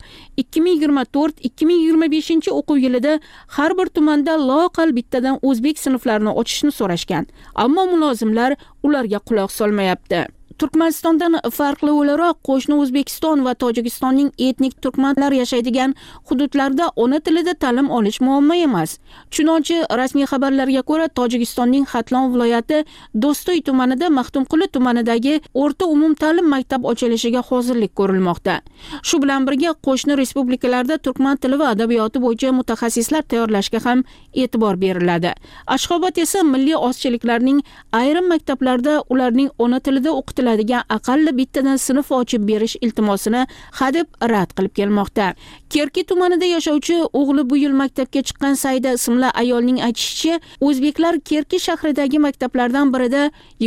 S17: 2024-2025 o'quv yilida har bir tumanda loqal bittadan o'zbek sinflarini ochishni so'rashgan. Ammo mulozimlar ularga quloq solmayapti. Turkmanistondan farqli o'laroq qo'shni O'zbekiston va Tojikistonning etnik turkmanlar yashaydigan hududlarda ona tilida ta'lim olish muammo emas. Chunonchi rasmiy xabarlarga ko'ra Tojikistonning Xatlon viloyati Do'stoy tumanida Maxtumquli tumanidagi o'rta umum ta'lim maktab ochilishiga hozirlik ko'rilmoqda. Shu bilan birga qo'shni respublikalarda turkman tili va adabiyoti bo'yicha mutaxassislar tayyorlashga ham e'tibor beriladi. Ashxobod esa milliy ozchiliklarning ayrim maktablarda ularning ona tilida o'qitiladigan aqalli bittadan sinf ochib berish iltimosini hadeb rad qilib kelmoqda. Kerki tumanida yashovchi o'g'li bu yil maktabga chiqqan Saida ismli ayolning aytishicha, o'zbeklar Kerki shahridagi maktablardan birida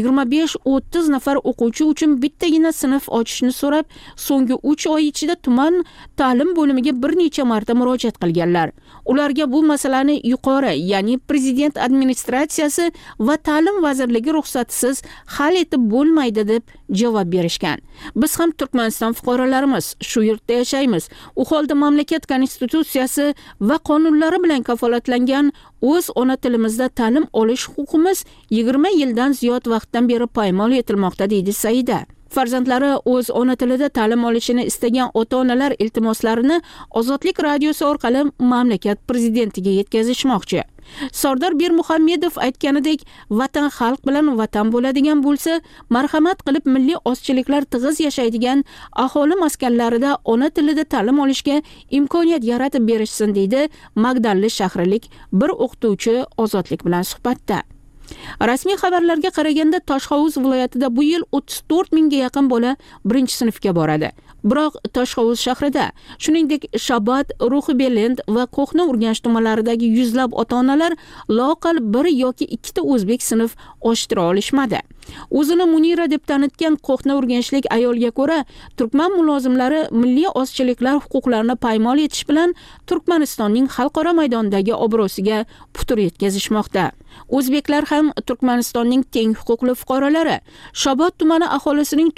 S17: 25-30 nafar o'quvchi uchun bittagina sinf ochishni so'rab, so'nggi 3 oy ichida tuman ta'lim bo'limiga bir necha marta murojaat qilganlar. Ularga bu masalani yuqori, ya'ni prezident administratsiyasi va ta'lim vazirligi ruxsatisiz hal etib bo'lmaydi deb javob berishgan. Biz ham Turkmaniston fuqarolarimiz, shu yurtda yashaymiz. U holda mamlakat konstitutsiyasi va qonunlari bilan kafolatlangan o'z ona tilimizda ta'lim olish huquqimiz 20 yildan ziyod vaqtdan beri poymol etilmoqda, deydi Saida. Farzandlari o'z ona tilida ta'lim olishini istagan ota-onalar iltimoslarini Ozodlik radiosi orqali mamlakat prezidentiga yetkazishmoqchi. Sardor Bermuhammedov aytganidek, vatan xalq bilan vatan bo'ladigan bo'lsa, marhamat qilib milliy ozchiliklar tig'iz yashaydigan aholi maskanlarida ona tilida ta'lim olishga imkoniyat yaratib berishsin, deydi Magdalli shahrilik bir o'qituvchi Ozodlik bilan suhbatda. Rasmiy xabarlarga qaraganda Toshhovuz viloyatida bu yil 34 mingga yaqin bola birinchi sinfga boradi. Biroq Toshhovuz shahrida, shuningdek Shabot, Ruhibelend va Qo'hna Urganch tumanlaridagi yuzlab ota-onalar loqal bir yoki ikkita o'zbek sinf ochtira olishmadi. O'zini Munira deb tanitgan Qo'hna Urganchlik ayolga ko'ra, turkman mulozimlari milliy ozchiliklar huquqlarini poymol etish bilan Turkmanistonning xalqaro maydondagi obro'siga putur yetkazishmoqda. O'zbeklar ham Turkmanistonning teng huquqli fuqarolari. Shabot tumani aholisining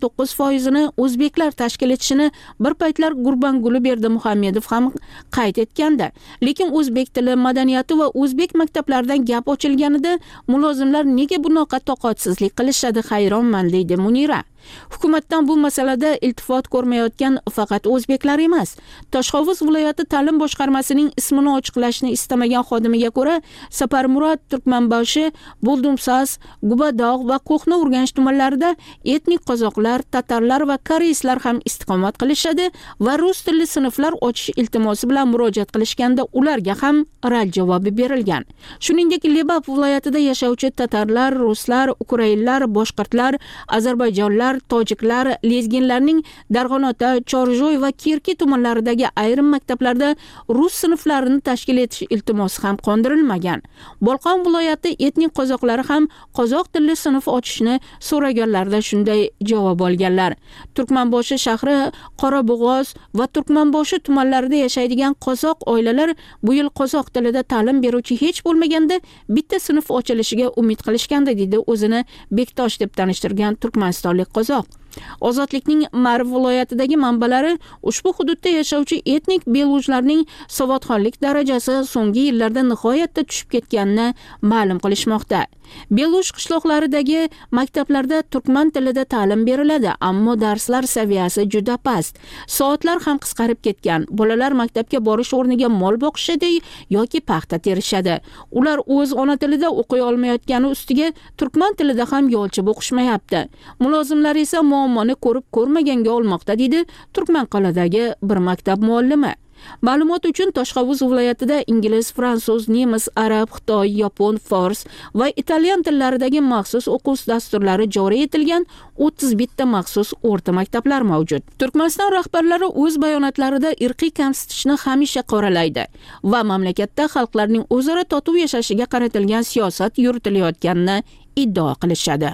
S17: 99%ni o'zbeklar tashkil etishini bir paytlar Gurbanguli Berdimuhamedov ham qayd etgandi. Lekin o'zbek tili, madaniyati va o'zbek maktablaridan gap ochilganida mulozimlar nega bunaqa toqatsizlik qilishadi hayronman deydi Munira. Hukumatdan bu masalada iltifot ko'rmayotgan faqat o'zbeklar emas. Toshxovuz viloyati ta'lim boshqarmasining ismini ochiqlashni istamagan xodimiga ko'ra, Saparmurod, Turkmanboshi, Buldumsas, Gubadog' va Qo'qni Urganch tumanlarida etnik qozoqlar, tatarlar va koreyslar ham istiqomat qilishadi va rus tilli sinflar ochish iltimosi bilan murojaat qilishganda ularga ham rad javobi berilgan. Shuningdek, Lebap viloyatida yashovchi tatarlar, ruslar, ukrainlar, boshqirdlar, ozarbayjonlar, tojiklar, lezginlarning Darg'anota, Chorjoy va Kirki tumanlaridagi ayrim maktablarda rus sinflarini tashkil etish iltimosi ham qondirilmagan. Bolqon viloyati etnik qozoqlari ham qozoq tilli sinf ochishni so'raganlarda shunday javob olganlar. Turkmanboshi shahri, Qorabog'oz va Turkmanboshi tumanlarida yashaydigan qozoq oilalar bu yil qozoq tilida ta'lim beruvchi hech bo'lmaganda bitta sinf ochilishiga umid qilishganda deydi o'zini Bektosh deb tanishtirgan turkmanistonlik qozoq. Ozodlikning Marv viloyatidagi manbalari ushbu hududda yashovchi etnik belujlarning savodxonlik darajasi so'nggi yillarda nihoyatda tushib ketganini ma'lum qilishmoqda. Beluj qishloqlaridagi maktablarda turkman tilida ta'lim beriladi, ammo darslar saviyasi juda past. Soatlar ham qisqarib ketgan. Bolalar maktabga borish o'rniga mol boqishadi yoki paxta terishadi. Ular o'z ona tilida o'qiy olmayotgani ustiga turkman tilida ham yolchib o'qishmayapti. Mulozimlar esa muammoni ko'rib ko'rmaganga olmoqda deydi Turkmanqal'adagi bir maktab muallimi. Ma'lumot uchun Toshxovuz viloyatida ingliz, fransuz, nemis, arab, xitoy, yapon, fors va italyan tillaridagi maxsus o'quv dasturlari joriy etilgan 31 ta maxsus o'rta maktablar mavjud. Turkmaniston rahbarlari o'z bayonotlarida irqiy kamsitishni hamisha qoralaydi va mamlakatda xalqlarning o'zaro totuv yashashiga qaratilgan siyosat yuritilayotganini iddao qilishadi.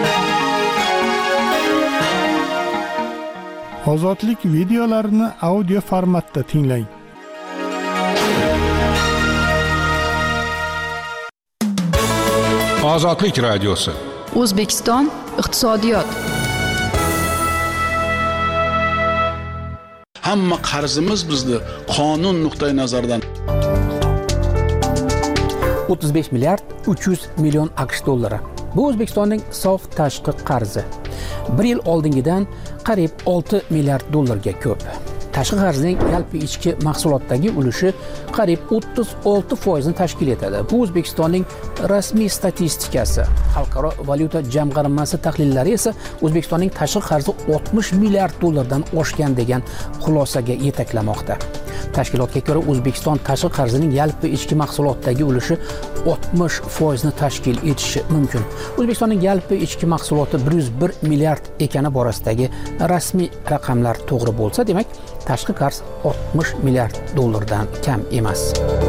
S4: Ozodlik videolarini audio formatda tinglang.
S16: Ozodlik radiosi.
S13: O'zbekiston iqtisodiyot.
S18: Hamma qarzimiz bizni qonun nuqtai nazaridan
S2: 35 milliard 300 million AQSh dollari. Bu O'zbekistonning sof tashqi qarzi. 1 yil oldingidan qariyb 6 milliard dollarga ko'p. Tashqi qarzning yalpi ichki mahsulotdagi ulushi qariyb 36% ni tashkil etadi. Bu O'zbekistonning rasmiy statistikasi. Xalqaro valyuta jamg'armasi tahlillari esa O'zbekistonning tashqi qarzi 60 milliard dollardan oshgan degan xulosaga yetaklamoqda. Tashkilotga ko'ra O'zbekiston tashqi qarzining yalpi ichki mahsulotdagi ulushi 60% ni tashkil etishi mumkin. O'zbekistonning yalpi ichki mahsuloti 101 milliard ekani borasidagi rasmiy raqamlar to'g'ri bo'lsa, demak, tashqi qarz 60 milliard dollardan kam emas.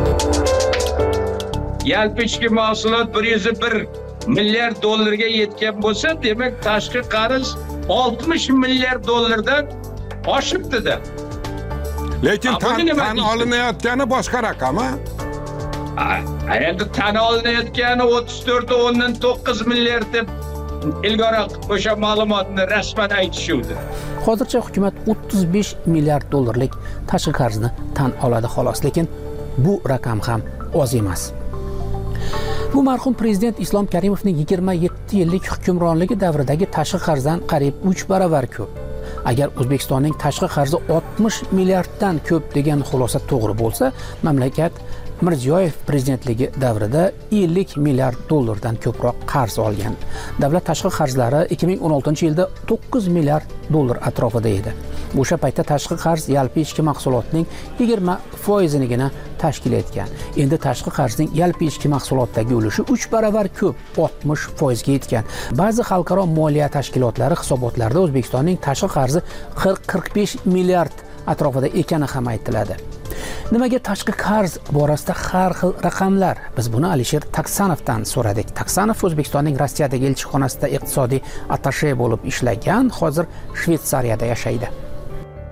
S19: Yalpi ichki mahsulot 101 milliard dollarga yetgan bo'lsa, demak, tashqi qarz 60 milliard dollardan oshibdi-da.
S16: Lekin tan olinayotgani boshqa raqam, ha?
S19: Endi tan olinayotgani 34.9 milliard deb ilgari o'sha ma'lumotni rasman aytishuvdi.
S2: Hozircha hukumat 35 milliard dollarlik tashqi qarzni tan oladi xolos, lekin bu raqam ham oz emas. Bu marhum prezident Islom Karimovning 27 yillik hukmronligi davridagi tashqi qarzdan qariyb 3 baravar ko'p. Agar O'zbekistonning tashqi qarzi 60 milliarddan ko'p degan xulosa to'g'ri bo'lsa, mamlakat Mirziyoyev prezidentligi davrida 50 milliard dollardan ko'proq qarz olgan. Davlat tashqi qarzlari 2016-yilda 9 milliard dollar atrofida edi. O'sha paytda tashqi qarz yalpi ichki mahsulotning 20%nigina tashkil etgan. Endi tashqi qarzning yalpi ichki mahsulotdagi ulushi 3 baravar ko'p, 60% ga yetgan. Ba'zi xalqaro moliya tashkilotlari hisobotlarida O'zbekistonning tashqi qarzi 40-45 milliard atrofida ekani ham aytiladi. Nimaga tashqi qarz borasida har xil raqamlar? Biz buni Alisher Taksanovdan so'radik. Taksanov O'zbekistonning Rossiyadagi elchixonasida iqtisodiy attashe bo'lib ishlagan, hozir Shveysariyada yashaydi.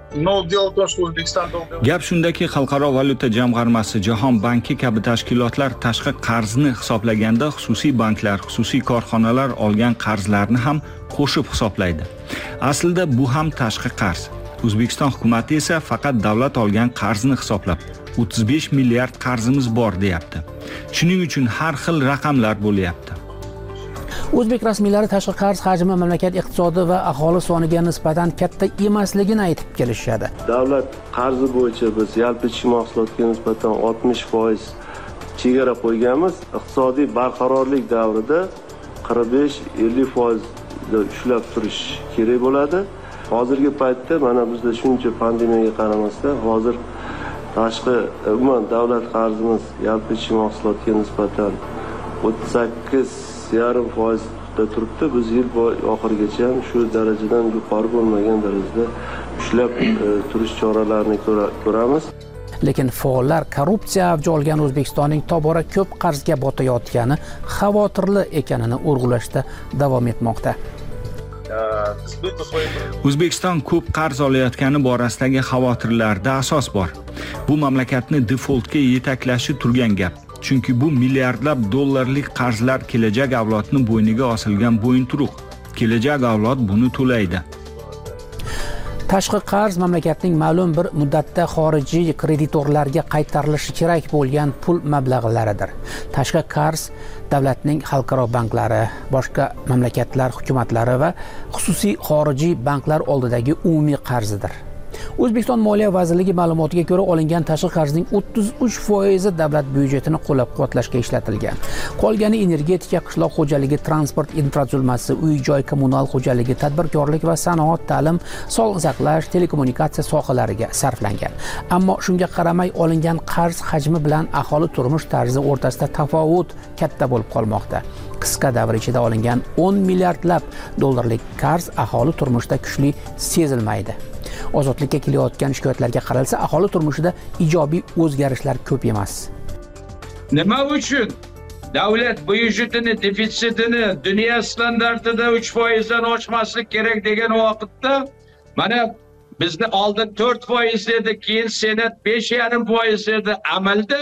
S5: Gap shundaki, Xalqaro valyuta jamg'armasi, Jahon banki kabi tashkilotlar tashqi qarzni hisoblaganda xususiy banklar, xususiy korxonalar olgan qarzlarni ham qo'shib hisoblaydi. Aslida bu ham tashqi qarz. O'zbekiston hukumatı esa faqat davlat olgan qarzni hisoblab 35 milliard qarzimiz bor deyapti. Shuning uchun har xil raqamlar bo'lyapti.
S2: O'zbek rasmiylari tashqi qarz hajmi mamlakat iqtisodi va aholi soniga nisbatan katta emasligini aytib kelishadi.
S15: Davlat qarzi bo'yicha biz yalpi ichki mahsulotga nisbatan 60% chegara qo'yganmiz. Iqtisodiy barqarorlik davrida 45-50% ushlab turish kerak bo'ladi. Hozirgi paytda mana bizda shuncha pandemiyaga qaramasdan hozir tashqi umuman davlat qarzimiz yalpi ichki mahsulotga nisbatan 38,5% turibdi. Biz yil oxirigacha ham shu darajadan yuqori bo'lmagan darajada ushlab turish choralarini ko'ramiz.
S2: Lekin faollar korrupsiya avj olgan O'zbekistonning tobora ko'p qarzga botayotgani xavotirli ekanini urg'ulashda davom etmoqda.
S5: O'zbekiston ko'p qarz olayotgani borasidagi xavotirlarda asos bor. Bu mamlakatni defoltga yetaklashi turgan gap. Chunki bu milliardlab dollarlik qarzlar kelajak avlodning bo'yniga osilgan bo'yinturuq. Kelajak avlod buni to'laydi.
S2: Tashqi qarz mamlakatning ma'lum bir muddatda xorijiy kreditorlarga qaytarilishi kerak bo'lgan pul mablag'laridir. Tashqi qarz davlatning xalqaro banklari, boshqa mamlakatlar hukumatlari va xususiy xorijiy banklar oldidagi umumiy qarzidir. O'zbekiston Moliya vazirligi ma'lumotiga ko'ra, olingan tashqi qarzning 33% davlat byudjetini qo'llab-quvvatlashga ishlatilgan. Qolgani energetika, qishloq xo'jaligi, transport infratuzilmasi, uy-joy, kommunal xo'jaligi, tadbirkorlik va sanoat, ta'lim, sog'liqni saqlash, telekommunikatsiya sohalariga sarflangan. Ammo shunga qaramay olingan qarz hajmi bilan aholi turmush tarzi o'rtasida tafovut katta bo'lib qolmoqda. Qisqa davr ichida olingan 10 milliardlab dollarlik qarz aholi turmushida kuchli sezilmaydi. Ozodlikka kelayotgan shikoyatlarga qaralsa, aholi turmushida ijobiy o'zgarishlar ko'p emas.
S19: Nima uchun davlat byudjetini defitsitini dunyo standartida 3% dan oshmaslik kerak degan vaqtda mana bizni oldin 4% edi, keyin senat 5,5% edi, amalda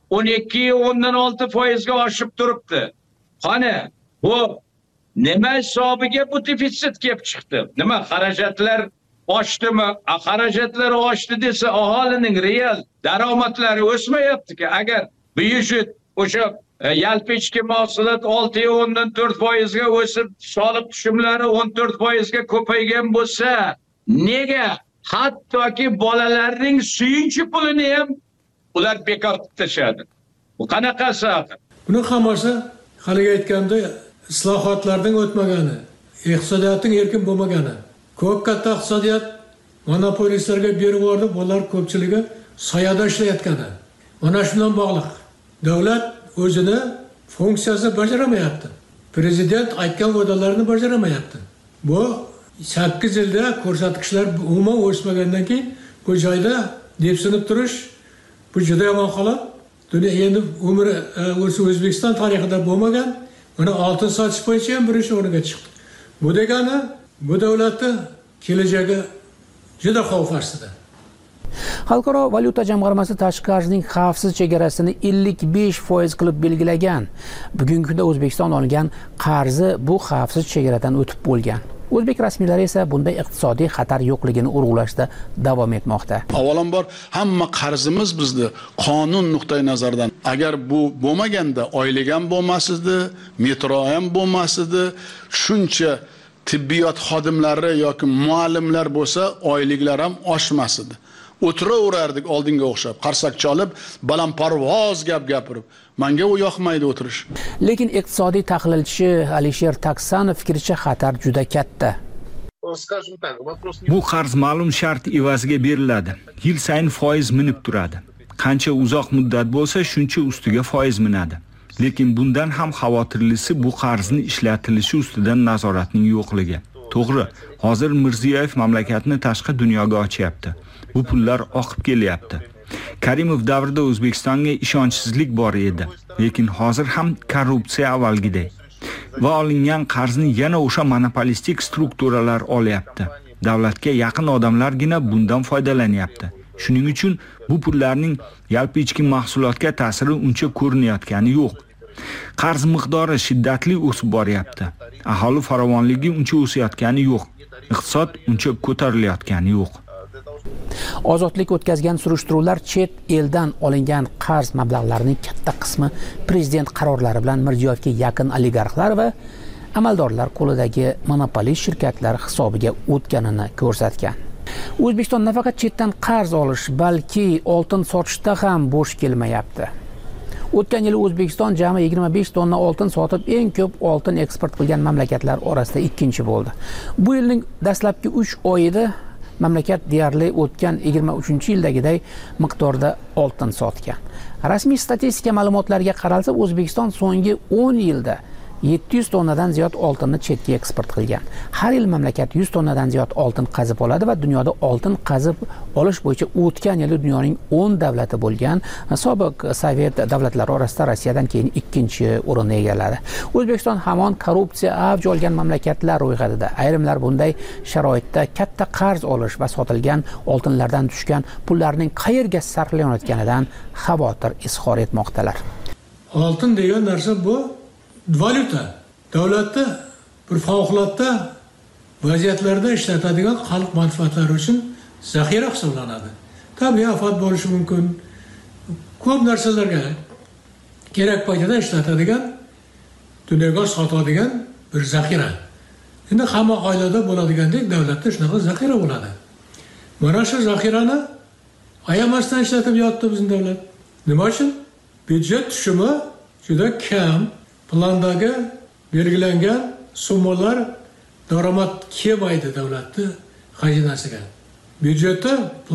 S19: 12,6% ga oshib turibdi. Qani bu nima hisobiga bu defitsit kelib chiqdi? Nima xarajatlar oshdimi? Xarajatlar oshdi desa aholining real daromadlari o'smayapti-ki. Agar byudjet o'sha yalpi ichki mahsulot 6,4% ga o'sib, soliq tushumlari 14% ga ko'paygan bo'lsa, nega hattoki bolalarning suyunchi pulini ham ular bekor qilib tashadi? Bu qanaqasi?
S20: Buni hammasi haliga aytganda islohotlardan o'tmagani, iqtisodiyotning erkin bo'lmagani. Ko'p katta iqtisodiyot monopolistlarga berib yubordi, bular ko'pchiligi soyada ishlayotgani. Mana shundan bog'liq. Davlat o'zini funksiyasini bajaramayapti. Prezident aytgan va'dalarni bajaramayapti. Bu 8 yilda ko'rsatkichlar umuman o'smagandan keyin bu joyda depsinib turish bu juda yomon holat. Dunyo endi umri O'zbekiston tarixida bo'lmagan, mana oltin sotish bo'yicha ham birinchi o'ringa chiqdi. Bu degani bu davlatni kelajagi juda xavf ostida.
S2: Xalqaro valyuta jamg'armasi tashqi qarzning xavfsiz chegarasini 55% qilib belgilagan. Bugungi kunda O'zbekiston olgan qarzi bu xavfsiz chegaradan o'tib bo'lgan. O'zbek rasmiylari esa bunday iqtisodiy xatar yo'qligini urg'ulashda davom etmoqda.
S18: Avvalambor hamma qarzimiz bizni qonun nuqtai nazaridan agar bu bo'lmaganda oylik ham bo'lmas edi, metro ham bo'lmas edi, shuncha tibbiyot xodimlari yoki muallimlar bo'lsa oyliklar ham oshmas edi. O'tiraverardik oldinga o'xshab, qarsak cholib, balandparvoz gap gapirib. Menga u yoqmaydi o'tirish.
S2: Lekin iqtisodiy tahlilchi Alisher Taksanov fikricha xatar juda katta.
S5: Bu qarz ma'lum shart evaziga beriladi. Yil sayin foiz minib turadi. Qancha uzoq muddat bo'lsa, shuncha ustiga foiz minadi. Lekin bundan ham xavotirlisi bu qarzni ishlatilishi ustidan nazoratning yo'qligi. To'g'ri, hozir Mirziyoyev mamlakatni tashqi dunyoga ochyapti. Bu pullar oqib kelyapti. Karimov davrida O'zbekistonga ishonchsizlik bor edi, lekin hozir ham korrupsiya avvalgidek. Va olingan qarzni yana o'sha monopolistik strukturalar olyapti. davlatga yaqin odamlargina bundan foydalanyapti. Shuning uchun bu pullarning yalpi ichki mahsulotga ta'siri uncha ko'rinayotgani yo'q. Qarz miqdori shiddatli o'sib boryapti. Aholi farovonligi uncha o'sayotgani yo'q. Iqtisod uncha ko'tarilayotgani yo'q.
S2: Ozodlik o'tkazgan surishtiruvlar chet eldan olingan qarz mablag'larining katta qismi prezident qarorlari bilan Mirziyoyevga yaqin oligarxlar va amaldorlar qo'lidagi monopolist shirkatlar hisobiga o'tganini ko'rsatgan. O'zbekiston nafaqat chetdan qarz olish, balki oltin sotishda ham bo'sh kelmayapti. O'tgan yili O'zbekiston jami 25 tonna oltin sotib, eng ko'p oltin eksport qilgan mamlakatlar orasida ikkinchi bo'ldi. Bu yilning dastlabki 3 oyida mamlakat deyarli o'tgan 23-yildagiday miqdorda oltin sotgan. Rasmiy statistika ma'lumotlariga qaralsa, O'zbekiston so'nggi 10 yilda 700 tonnadan ziyod oltinni chetga eksport qilgan. Har yil mamlakat 100 tonnadan ziyod oltin qazib oladi va dunyoda oltin qazib olish bo'yicha o'tgan yili dunyoning 10 davlati bo'lgan sobiq Sovet davlatlari orasida Rossiyadan keyin ikkinchi o'rinni egalladi. O'zbekiston hamon korrupsiya avj olgan mamlakatlar ro'yxatida. Ayrimlar bunday sharoitda katta qarz olish va sotilgan oltinlardan tushgan pullarning qayerga sarflanayotganidan xavotir izhor etmoqdalar.
S20: Oltin degan narsa bu valyuta. Davlatda bir favqulodda vaziyatlarda ishlatadigan xalq manfaatlari uchun zaxira hisoblanadi. Tabiiy ofat bo'lishi mumkin. Ko'p narsalarga kerak paytida ishlatadigan, dunyoga sotadigan bir zaxira. Endi hamma oilada bo'ladigandek davlatda shunaqa zaxira bo'ladi. Mana shu zaxirani ayamasdan ishlatib yotdi bizning davlat. Nima uchun? Byudjet tushumi juda kam. Plandagi belgilangan summalar daromad kelmaydi davlatning xazinasiga. Byudjetda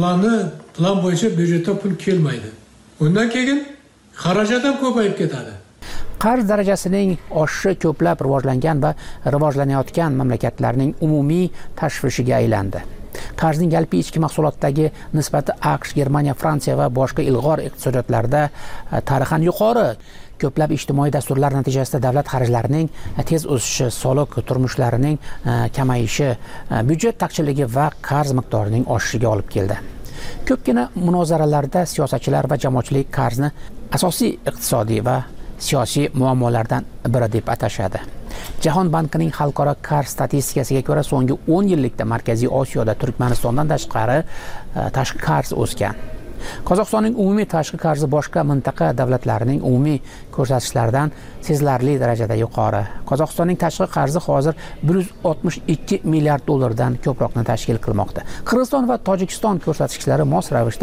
S20: plan bo'yicha byudjetda pul kelmaydi. Undan keyin xarajat ham ko'payib ketadi.
S2: Qarz darajasining oshishi ko'plab rivojlangan va rivojlanayotgan mamlakatlarning umumiy tashvishiga aylandi. Qarzning yalpi ichki mahsulotdagi nisbati AQSh, Germaniya, Fransiya va boshqa ilg'or iqtisodiyotlarda tarixan yuqori. Ko'plab ijtimoiy dasturlar natijasida davlat xarajlarining tez o'sishi, soliq turmushlarining kamayishi, byudjet taqchilligi va qarz miqdorining oshishiga olib keldi. Ko'pgina munozaralarda siyosatchilar va jamoatchilik qarzni asosiy iqtisodiy va siyosiy muammolardan biri deb atashadi. Jahon bankining xalqaro qarz statistikasiga ko'ra, so'nggi 10 yillikda Markaziy Osiyoda Turkmanistondan tashqari tashqi qarz o'sgan. Qozog'istonning umumiy tashqi qarzi boshqa mintaqa davlatlarining umumiy ko'rsatkichlaridan sezilarli darajada yuqori. Qozog'istonning tashqi qarzi hozir 162 milliard dollardan ko'proqni tashkil qilmoqda. Qirg'iziston va Tojikiston ko'rsatkichlari mos ravishda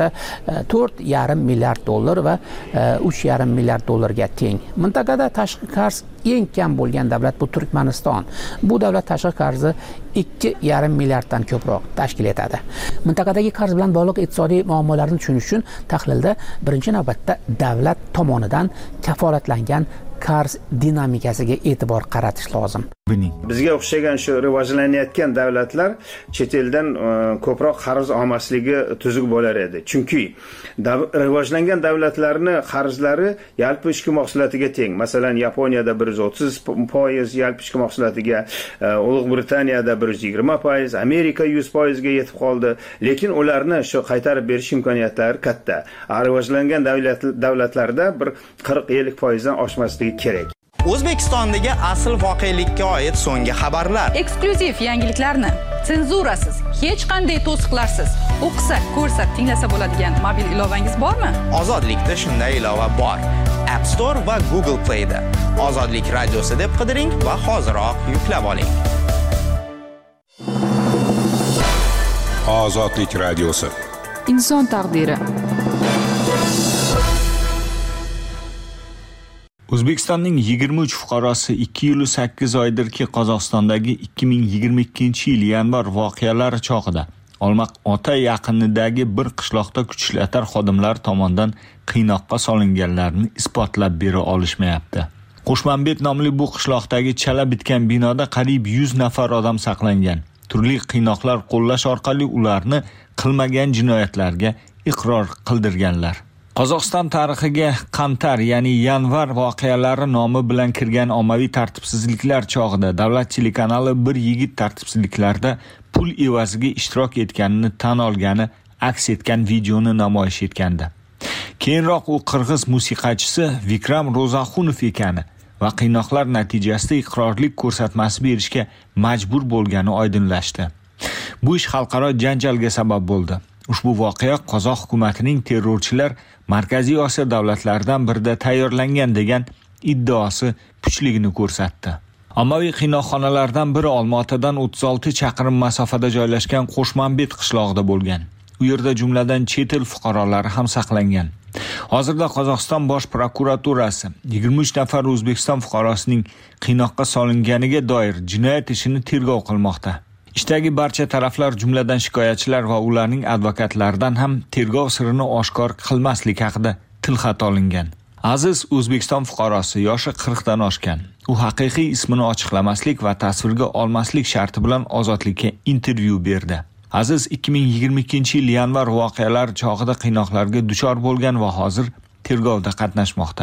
S2: 4,5 milliard dollar va 3,5 milliard dollarga teng. Mintaqada tashqi qarz eng kam bo'lgan davlat bu Turkmaniston. Bu davlat tashqi qarzi 2,5 milliarddan ko'proq tashkil etadi. Mintaqadagi qarz bilan bog'liq iqtisodiy muammolarni tushunish uchun tahlilda birinchi navbatda davlat tomonidan kafolatlangan qarz dinamikasiga e'tibor qaratish lozim.
S21: Bizga o'xshagan shu rivojlanayotgan davlatlar chet eldan ko'proq qarz olmasligi tuzuk bo'lar edi. Chunki rivojlangan davlatlarni qarzlari yalpi ichki mahsulotiga teng. Masalan, Yaponiyada 130% yalpi ichki mahsulotiga, Ulug' Britaniyada 120%, Amerika 100% ga yetib qoldi. Lekin ularni shu qaytarib berish imkoniyatlari katta. Rivojlangan davlatlarda bir 40-50% dan oshmasligi kerak.
S22: O'zbekistondagi asl voqelikka oid so'nggi xabarlar.
S13: Eksklyuziv yangiliklarni senzurasiz, hech qanday to'siqlarsiz o'qisa, ko'rsa, tinglasa bo'ladigan mobil ilovangiz bormi?
S22: Ozodlikda shunday ilova bor. App Store va Google Play da. Ozodlik radiosi deb qidiring va hoziroq yuklab oling.
S16: Ozodlik radiosi.
S13: Inson taqdiri.
S5: O'zbekistonning 23 fuqarosi 2 yil 8 oydirki Qozog'istondagi 2022-yil yanvar voqealari chog'ida Olmaq-Ota yaqinidagi bir qishloqda kuchlar xodimlar tomonidan qiynoqqa solinganlarini isbotlab bera olishmayapti. Qo'shmanbet nomli bu qishloqdagi chala bitgan binoda qariyb 100 nafar odam saqlangan. Turli qiynoqlar qo'llash orqali ularni qilmagan jinoyatlarga iqror qildirganlar. Qozog'iston tarixiga Qantar, ya'ni yanvar voqealari nomi bilan kirgan ommaviy tartibsizliklar chog'ida davlat telekanali bir yigit tartibsizliklarda pul evaziga ishtirok etganini tan olgani aks etgan videoni namoyish etgandi. Keyinroq u qirg'iz musiqachisi Vikram Ro'zaxunov ekani va qiynoqlar natijasida iqrorlik ko'rsatmasi berishga majbur bo'lgani oydinlashdi. Bu ish xalqaro janjalga sabab bo'ldi. Ushbu voqea Qozoq hukumatining terrorchilar Markaziy Osiyo davlatlaridan birida tayyorlangan degan iddaosi kuchligini ko'rsatdi. Ommaviy qiynoqxonalardan biri Olmaotadan 36 chaqirim masofada joylashgan Qo'shmanbet qishlog'ida bo'lgan. U yerda jumladan chet el fuqarolari ham saqlangan. Hozirda Qozog'iston bosh prokuraturasi 23 nafar O'zbekiston fuqarosining qiynoqqa solinganiga doir jinoyat ishini tergov qilmoqda. Ishdagi barcha taraflar, jumladan shikoyatchilar va ularning advokatlaridan ham tergov sirini oshkor qilmaslik haqida tilxat olingan. Aziz O'zbekiston fuqarosi, yoshi 40 dan oshgan. U haqiqiy ismini ochiqlamaslik va tasvirga olmaslik sharti bilan ozodlikka intervyu berdi. Aziz 2022-yil yanvar voqealari chog'ida qiynoqlarga duchor bo'lgan va hozir tergovda qatnashmoqda.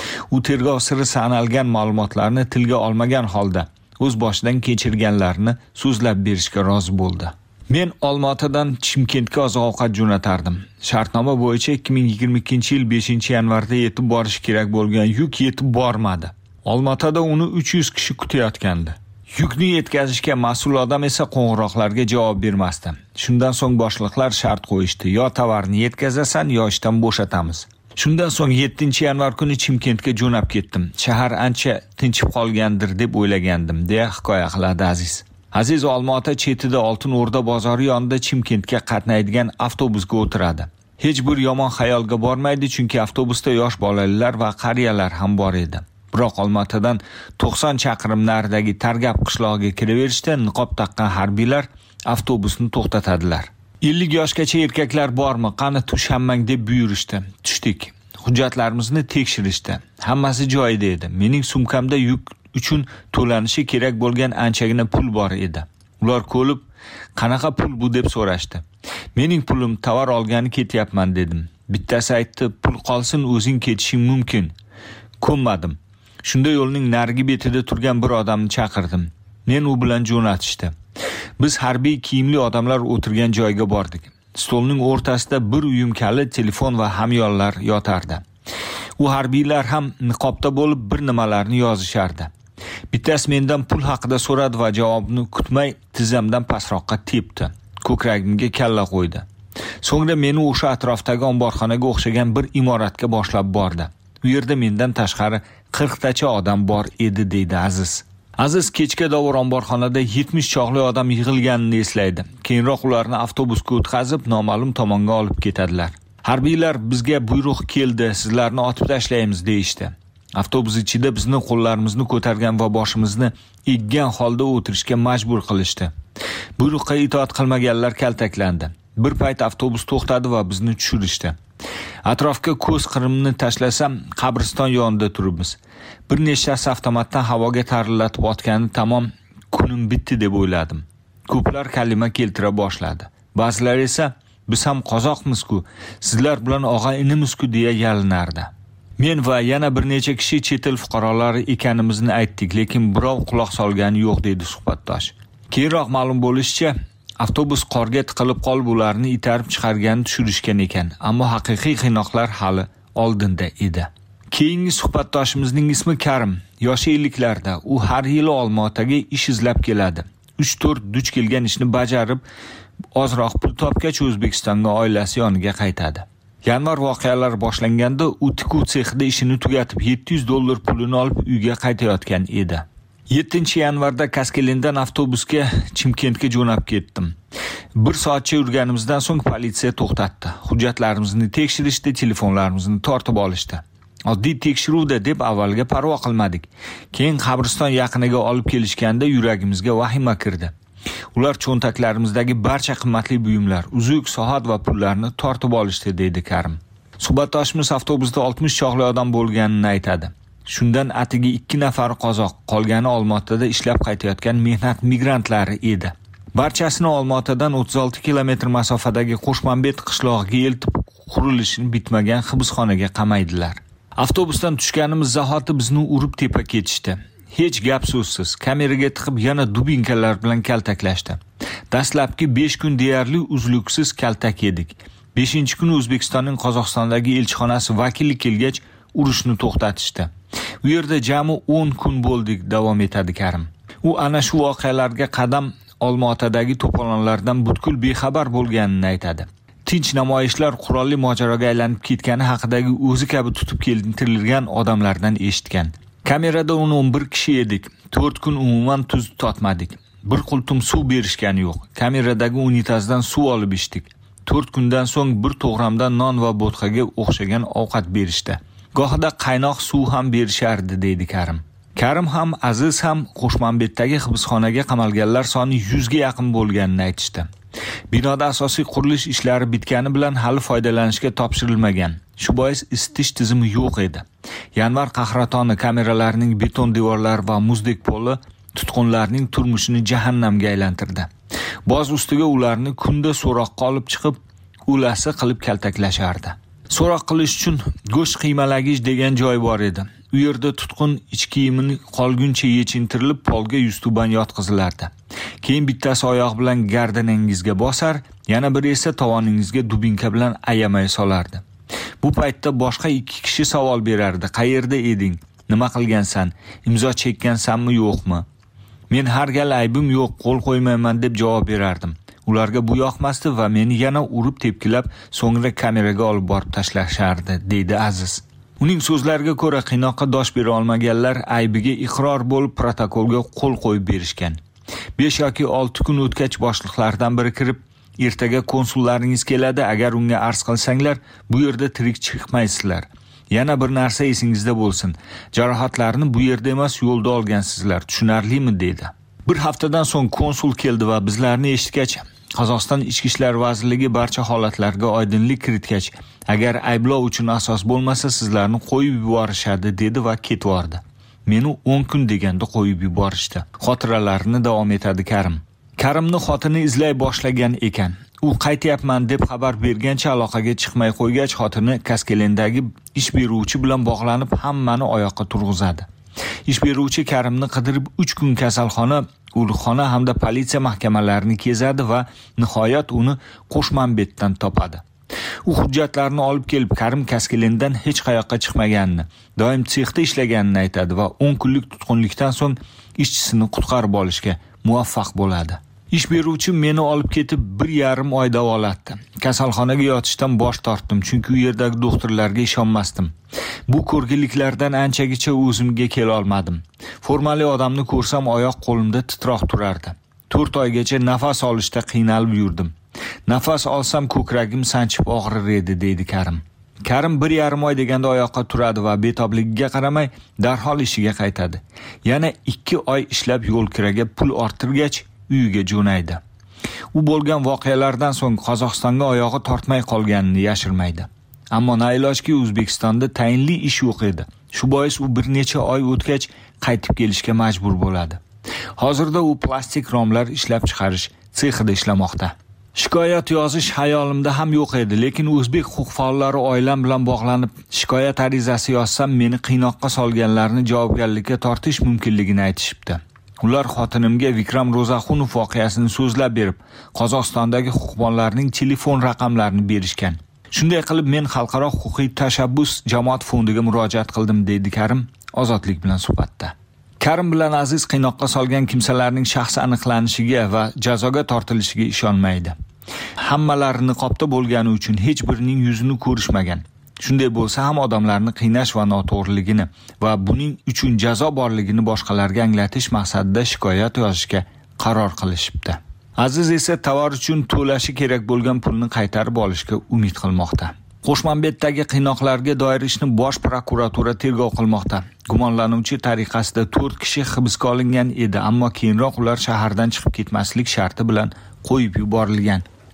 S5: U tergov siri sanalgan ma'lumotlarni tilga olmagan holda o'z boshidan kechirganlarini so'zlab berishga rozi bo'ldi. Men Olmaotadan Chimkentga oziq-ovqat jo'natardim. Shartnoma bo'yicha 2022-yil 5-yanvarda yetib borishi kerak bo'lgan yuk yetib bormadi. Olmaotada uni 300 kishi kutayotgandi. Yukni yetkazishga mas'ul odam esa qo'ng'iroqlarga javob bermasdi. Shundan so'ng boshliqlar shart qo'yishdi: yo tovarni yetkazasan, yo ishdan bo'shatamiz. Shundan so'ng 7-yanvar kuni Chimkentga jo'nab ketdim. Shahar ancha tinchib qolgandir deb o'ylagandim, deya hikoya qiladi Aziz. Aziz Olmaota chetida Oltin O'rda bozori yonida Chimkentga qatnaydigan avtobusga o'tiradi. Hech bir yomon xayolga bormaydi, chunki avtobusda yosh bolalar va qariyalar ham bor edi. Biroq Olmaotadan 90 chaqirim naridagi Targab qishlog'iga kiraverishda niqob taqqan harbiylar avtobusni to'xtatadilar. 50 yoshgacha erkaklar bormi, qani tush hammang deb buyurishdi. Tushdik. Hujjatlarimizni tekshirishdi. Hammasi joyida edi. Mening sumkamda yuk uchun to'lanishi kerak bo'lgan anchagina pul bor edi. Ular ko'lib, qanaqa pul bu deb so'rashdi. Mening pulim, tovar olgani ketyapman dedim. Bittasi aytdi, pul qolsin, o'zing ketishing mumkin. Ko'nmadim. Shunda yo'lning narigi betida turgan bir odamni chaqirdim. Men u bilan jo'natishdi. Biz harbiy kiyimli odamlar o'tirgan joyga bordik. Stolning o'rtasida bir uyum kalit, telefon va hamyonlar yotardi. U harbiylar ham niqobda bo'lib bir nimalarni yozishardi. Bittasi mendan pul haqida so'radi va javobni kutmay tizzamdan pastroqqa tepdi. Ko'kragimga kalla qo'ydi. So'ngra meni o'sha atrofdagi omborxonaga o'xshagan bir imoratga boshlab bordi. U yerda mendan tashqari 40 tacha odam bor edi, deydi Aziz. Aziz kechga dovur omborxonada 70 chog'li odam yig'ilganini eslaydi. Keyinroq ularni avtobusga o'tkazib noma'lum tomonga olib ketadilar. Harbiylar bizga buyruq keldi, sizlarni otib tashlaymiz deyishdi. Avtobus ichida bizni qo'llarimizni ko'targan va boshimizni eggan holda o'tirishga majbur qilishdi. Buyruqqa itoat qilmaganlar kaltaklandi. Bir payt avtobus to'xtadi va bizni tushirishdi. Atrofga ko'z qirimni tashlasam, qabriston yonida turibmiz. Bir nechtasi avtomatdan havoga tarillatib otgani tamom, kunim bitdi deb o'yladim. Ko'plar kalima keltira boshladi. Ba'zilar esa biz ham qozoqmiz-ku, sizlar bilan og'a-inimizku deya yalinardi. Men va yana bir necha kishi chet el fuqarolari ekanimizni aytdik, lekin birov quloq solgani yo'q, deydi suhbatdosh. Keyinroq ma'lum bo'lishicha, avtobus qorga tiqilib qolib ularni itarib chiqargani tushirishgan ekan, ammo haqiqiy qiynoqlar hali oldinda edi. Keyingi suhbatdoshimizning ismi Karim, yoshi 50larda. U har yili Olmaotaga ish izlab keladi. 3-4 duch kelgan ishni bajarib, ozroq pul topgach O'zbekistonga oilasi yoniga qaytadi. Yanvar voqealar boshlanganda u tikuv sexida ishini tugatib $700 pulini olib uyga qaytayotgan edi. 7-yanvarda Kaskelindan avtobusga Chimkentga jo'nab ketdim. 1 soatcha yurganimizdan so'ng politsiya to'xtatdi. Hujjatlarimizni tekshirishdi, telefonlarimizni tortib olishdi. Oddiy tekshiruvda deb avvalga parvo qilmadik. Keyin qabriston yaqiniga olib kelishganda yuragimizga vahima kirdi. Ular cho'ntaklarimizdagi barcha qimmatli buyumlar, uzuk, soat va pullarni tortib olishdi, deydi Karim. Suhbatdoshimiz avtobusda 60 chog'li odam bo'lganini aytadi. Shundan atigi 2 nafar qozoq, qolgani Olmaotada ishlab qaytayotgan mehnat migrantlari edi. Barchasini Olmaotadan 36 kilometr masofadagi Qo'shmanbet qishlog'iga eltib qurilishini bitmagan hibsxonaga qamaydilar. Avtobusdan tushganimiz zahoti bizni urib tepa ketishdi. Hech gap so'zsiz kameraga tiqib yana dubinkalar bilan kaltaklashdi. Dastlabki 5 kun deyarli uzluksiz kaltak yedik. 5-kuni O'zbekistonning Qozog'istondagi elchixonasi vakili kelgach, urushni to'xtatishdi. U yerda jami 10 kun bo'ldik, davom etadi Karim. U ana shu voqealarga qadam Olmaotadagi to'polonlardan butkul bexabar bo'lganini aytadi. Tinch namoyishlar qurolli mojaroga aylanib ketgani haqidagi o'zi kabi tutib keltirilgan odamlardan eshitgan. Kamerada 11 kishi edik. 4 kun umuman tuz totmadik. Bir qultum suv berishgani yo'q. Kameradagi unitazdan suv olib ichdik. 4 kundan so'ng bir to'g'ramdan non va bo'tqaga o'xshagan ovqat berishdi. Gohida qaynoq suv ham berishardi, deydi Karim. Karim ham, Aziz ham Qo'shmanbetdagi hibsxonaga qamalganlar soni 100 ga yaqin bo'lganini aytishdi. Binoda asosiy qurilish ishlari bitgani bilan hali foydalanishga topshirilmagan. Shu bois isitish tizimi yo'q edi. Yanvar qahratoni kameralarining beton devorlari va muzdek poli tutqunlarning turmushini jahannamga aylantirdi. Boz ustiga ularni kunda so'roqqa olib chiqib, ulasi qilib kaltaklashardi. So'roq qilish uchun go'sht qiymalagich degan joy bor edi. U yerda tutqun ichki kiyimini qolguncha yechintirilib, polga yuztuban yotqizilardi. Keyin bittasi oyoq bilan gardaningizga bosar, yana biri esa tovoningizga dubinka bilan ayamay solardi. Bu paytda boshqa 2 kishi savol berardi. Qayerda eding? Nima qilgansan? Imzo chekkansanmi, yo'qmi? Men har gal aybim yo'q, qo'l qo'ymayman deb javob berardim. Ularga bu yoqmasdi va meni yana urib tepkilab, so'ngra kameraga olib borib tashlashardi, deydi Aziz. Uning so'zlariga ko'ra, qiynoqqa dosh bera olmaganlar aybiga iqror bo'lib protokolga qo'l qo'yib berishgan. 5 yoki 6 kun o'tgach boshliqlardan biri kirib, ertaga konsullaringiz keladi, agar unga arz qilsanglar, bu yerda tirik chiqmaysizlar. Yana bir narsa esingizda bo'lsin. Jarohatlarni bu yerda emas, yo'lda olgansizlar. Tushunarlimi, dedi. Bir haftadan so'ng konsul keldi va bizlarni eshitgach, Qozog'iston Ichki ishlar vazirligi barcha holatlarga oydinlik kiritgach, agar ayblov uchun asos bo'lmasa, sizlarni qo'yib yuborishadi, dedi va ketvordi. Meni 10 kun deganda qo'yib yuborishdi. Xotiralarini davom etadi Karim. Karimni xotini izlay boshlagan ekan. U qaytyapman deb xabar bergancha aloqaga chiqmay qo'ygach, xotini Kaskelendagi ish beruvchi bilan bog'lanib hammani oyoqqa turg'izadi. Ish beruvchi Karimni qidirib 3 kun kasalxona, urxona hamda politsiya mahkamalarini kezadi va nihoyat uni Qo'shmanbetdan topadi. U hujjatlarni olib kelib, Karim Kaskelendan hech qayoqqa chiqmaganini, doim sexda ishlaganini aytadi va 10 kunlik tutqunlikdan so'ng ishchisini qutqarib olishga muvaffaq bo'ladi. Ish beruvchi meni olib ketib 1,5 oy davolatdi. Kasalxonaga yotishdan bosh tortdim, chunki u yerdagi doktorlarga ishonmasdim. Bu ko'rgiliklardan anchagacha o'zimga kela olmadim. Formali odamni ko'rsam oyoq qo'limda titroq turardi. 4 oygacha nafas olishda qiynalib yurdim. Nafas olsam ko'kragim sanchib og'rir edi, deydi Karim. Karim 1,5 oy deganda oyoqqa turadi va betobligiga qaramay darhol ishiga qaytadi. Yana 2 oy ishlab yo'l kiraga pul orttirgach, uyiga jo'naydi. U bo'lgan voqealardan so'ng Qozog'istonga oyog'i tortmay qolganini yashirmaydi. Ammo nailojki O'zbekistonda tayinli ish yo'q edi. Shu bois u bir necha oy o'tgach qaytib kelishga majbur bo'ladi. Hozirda u plastik romlar ishlab chiqarish sexida ishlamoqda. Shikoyat yozish hayolimda ham yo'q edi, lekin o'zbek huquq faollari oilam bilan bog'lanib, shikoyat arizasi yozsam meni qiynoqqa solganlarni javobgarlikka tortish mumkinligini aytishibdi. Ular xotinimga Vikram Ro'zaxunov voqeasini so'zlab berib, Qozog'istondagi huquqbonlarning telefon raqamlarini berishgan. Shunday qilib men xalqaro huquqiy tashabbus jamoat fondiga murojaat qildim, deydi Karim Ozodlik bilan suhbatda. Karim bilan Aziz qiynoqqa solgan kimsalarning shaxsi aniqlanishiga va jazoga tortilishiga ishonmaydi. Hammalari niqobda bo'lgani uchun hech birining yuzini ko'rishmagan. Shunday bo'lsa ham odamlarni qiynash va noto'g'riligini va buning uchun jazo borligini boshqalarga anglatish maqsadida shikoyat yozishga qaror qilishibdi. Aziz esa tovar uchun to'lashi kerak bo'lgan pulni qaytarib olishga umid qilmoqda. Qo'shmanbetdagi qiynoqlarga doir ishni Bosh prokuratura tergov qilmoqda. Gumonlanuvchi tariqasida 4 kishi hibsga olingan edi, ammo keyinroq ular shahardan chiqib ketmaslik sharti bilan qo'yib yuborilgan.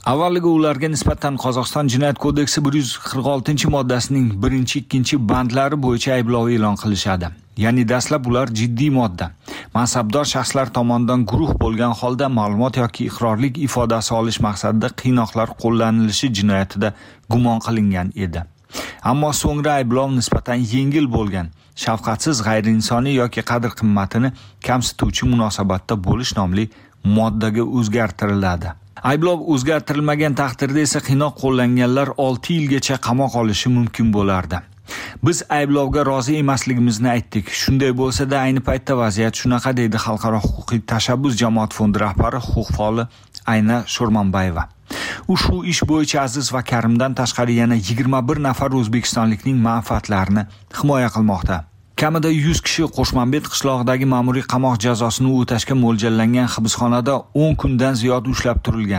S5: Avvaliga ularga nisbatan Qozog'iston Jinoyat kodeksi 146-moddasining 1-2 bandlari bo'yicha ayblov e'lon qilishadi. Ya'ni dastlab ular jiddiy modda. Mansabdor shaxslar tomonidan guruh bo'lgan holda ma'lumot yoki iqrorlik ifodasi olish maqsadida qiynoqlar qo'llanilishi jinoyatida gumon qilingan edi. Ammo so'ngra ayblov nisbatan yengil bo'lgan, shafqatsiz, g'ayriinsoniy yoki qadr-qimmatini kamsituvchi munosabatda bo'lish nomli moddaga o'zgartiriladi. Ayblov o'zgartirilmagan taqdirda esa qiynoq qo'llanganlar 6 yilgacha qamoq olishi mumkin bo'lardi. Biz ayblovga rozi emasligimizni aytdik. Shunday bo'lsa-da, ayni paytda vaziyat shunaqa, deydi Xalqaro huquqiy tashabbus jamoat fondi rahbari, huquq faoli Ayna Sho'rmonbayeva. U shu ish bo'yicha Aziz va Karimdan tashqari yana 21 nafar o'zbekistonlikning manfaatlarini himoya qilmoqda. Kamida 100 kishi Qo'shmanbet qishlog'idagi ma'muriy qamoq jazosini o'tashga mo'ljallangan hibsxonada 10 kundan ziyod ushlab turilgan.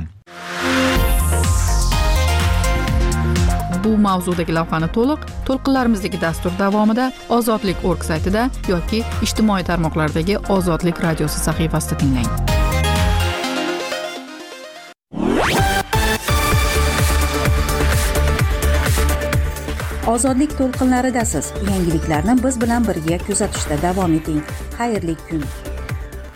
S13: Bu mavzudagi lavhani to'lqinlarimizdagi dastur davomida ozodlik.org saytida yoki ijtimoiy tarmoqlardagi Ozodlik radiosi sahifasida tinglang.
S1: Ozodlik to'lqinlaridasiz. Yangiliklarni biz bilan birga kuzatishda davom eting. Xayrli kun.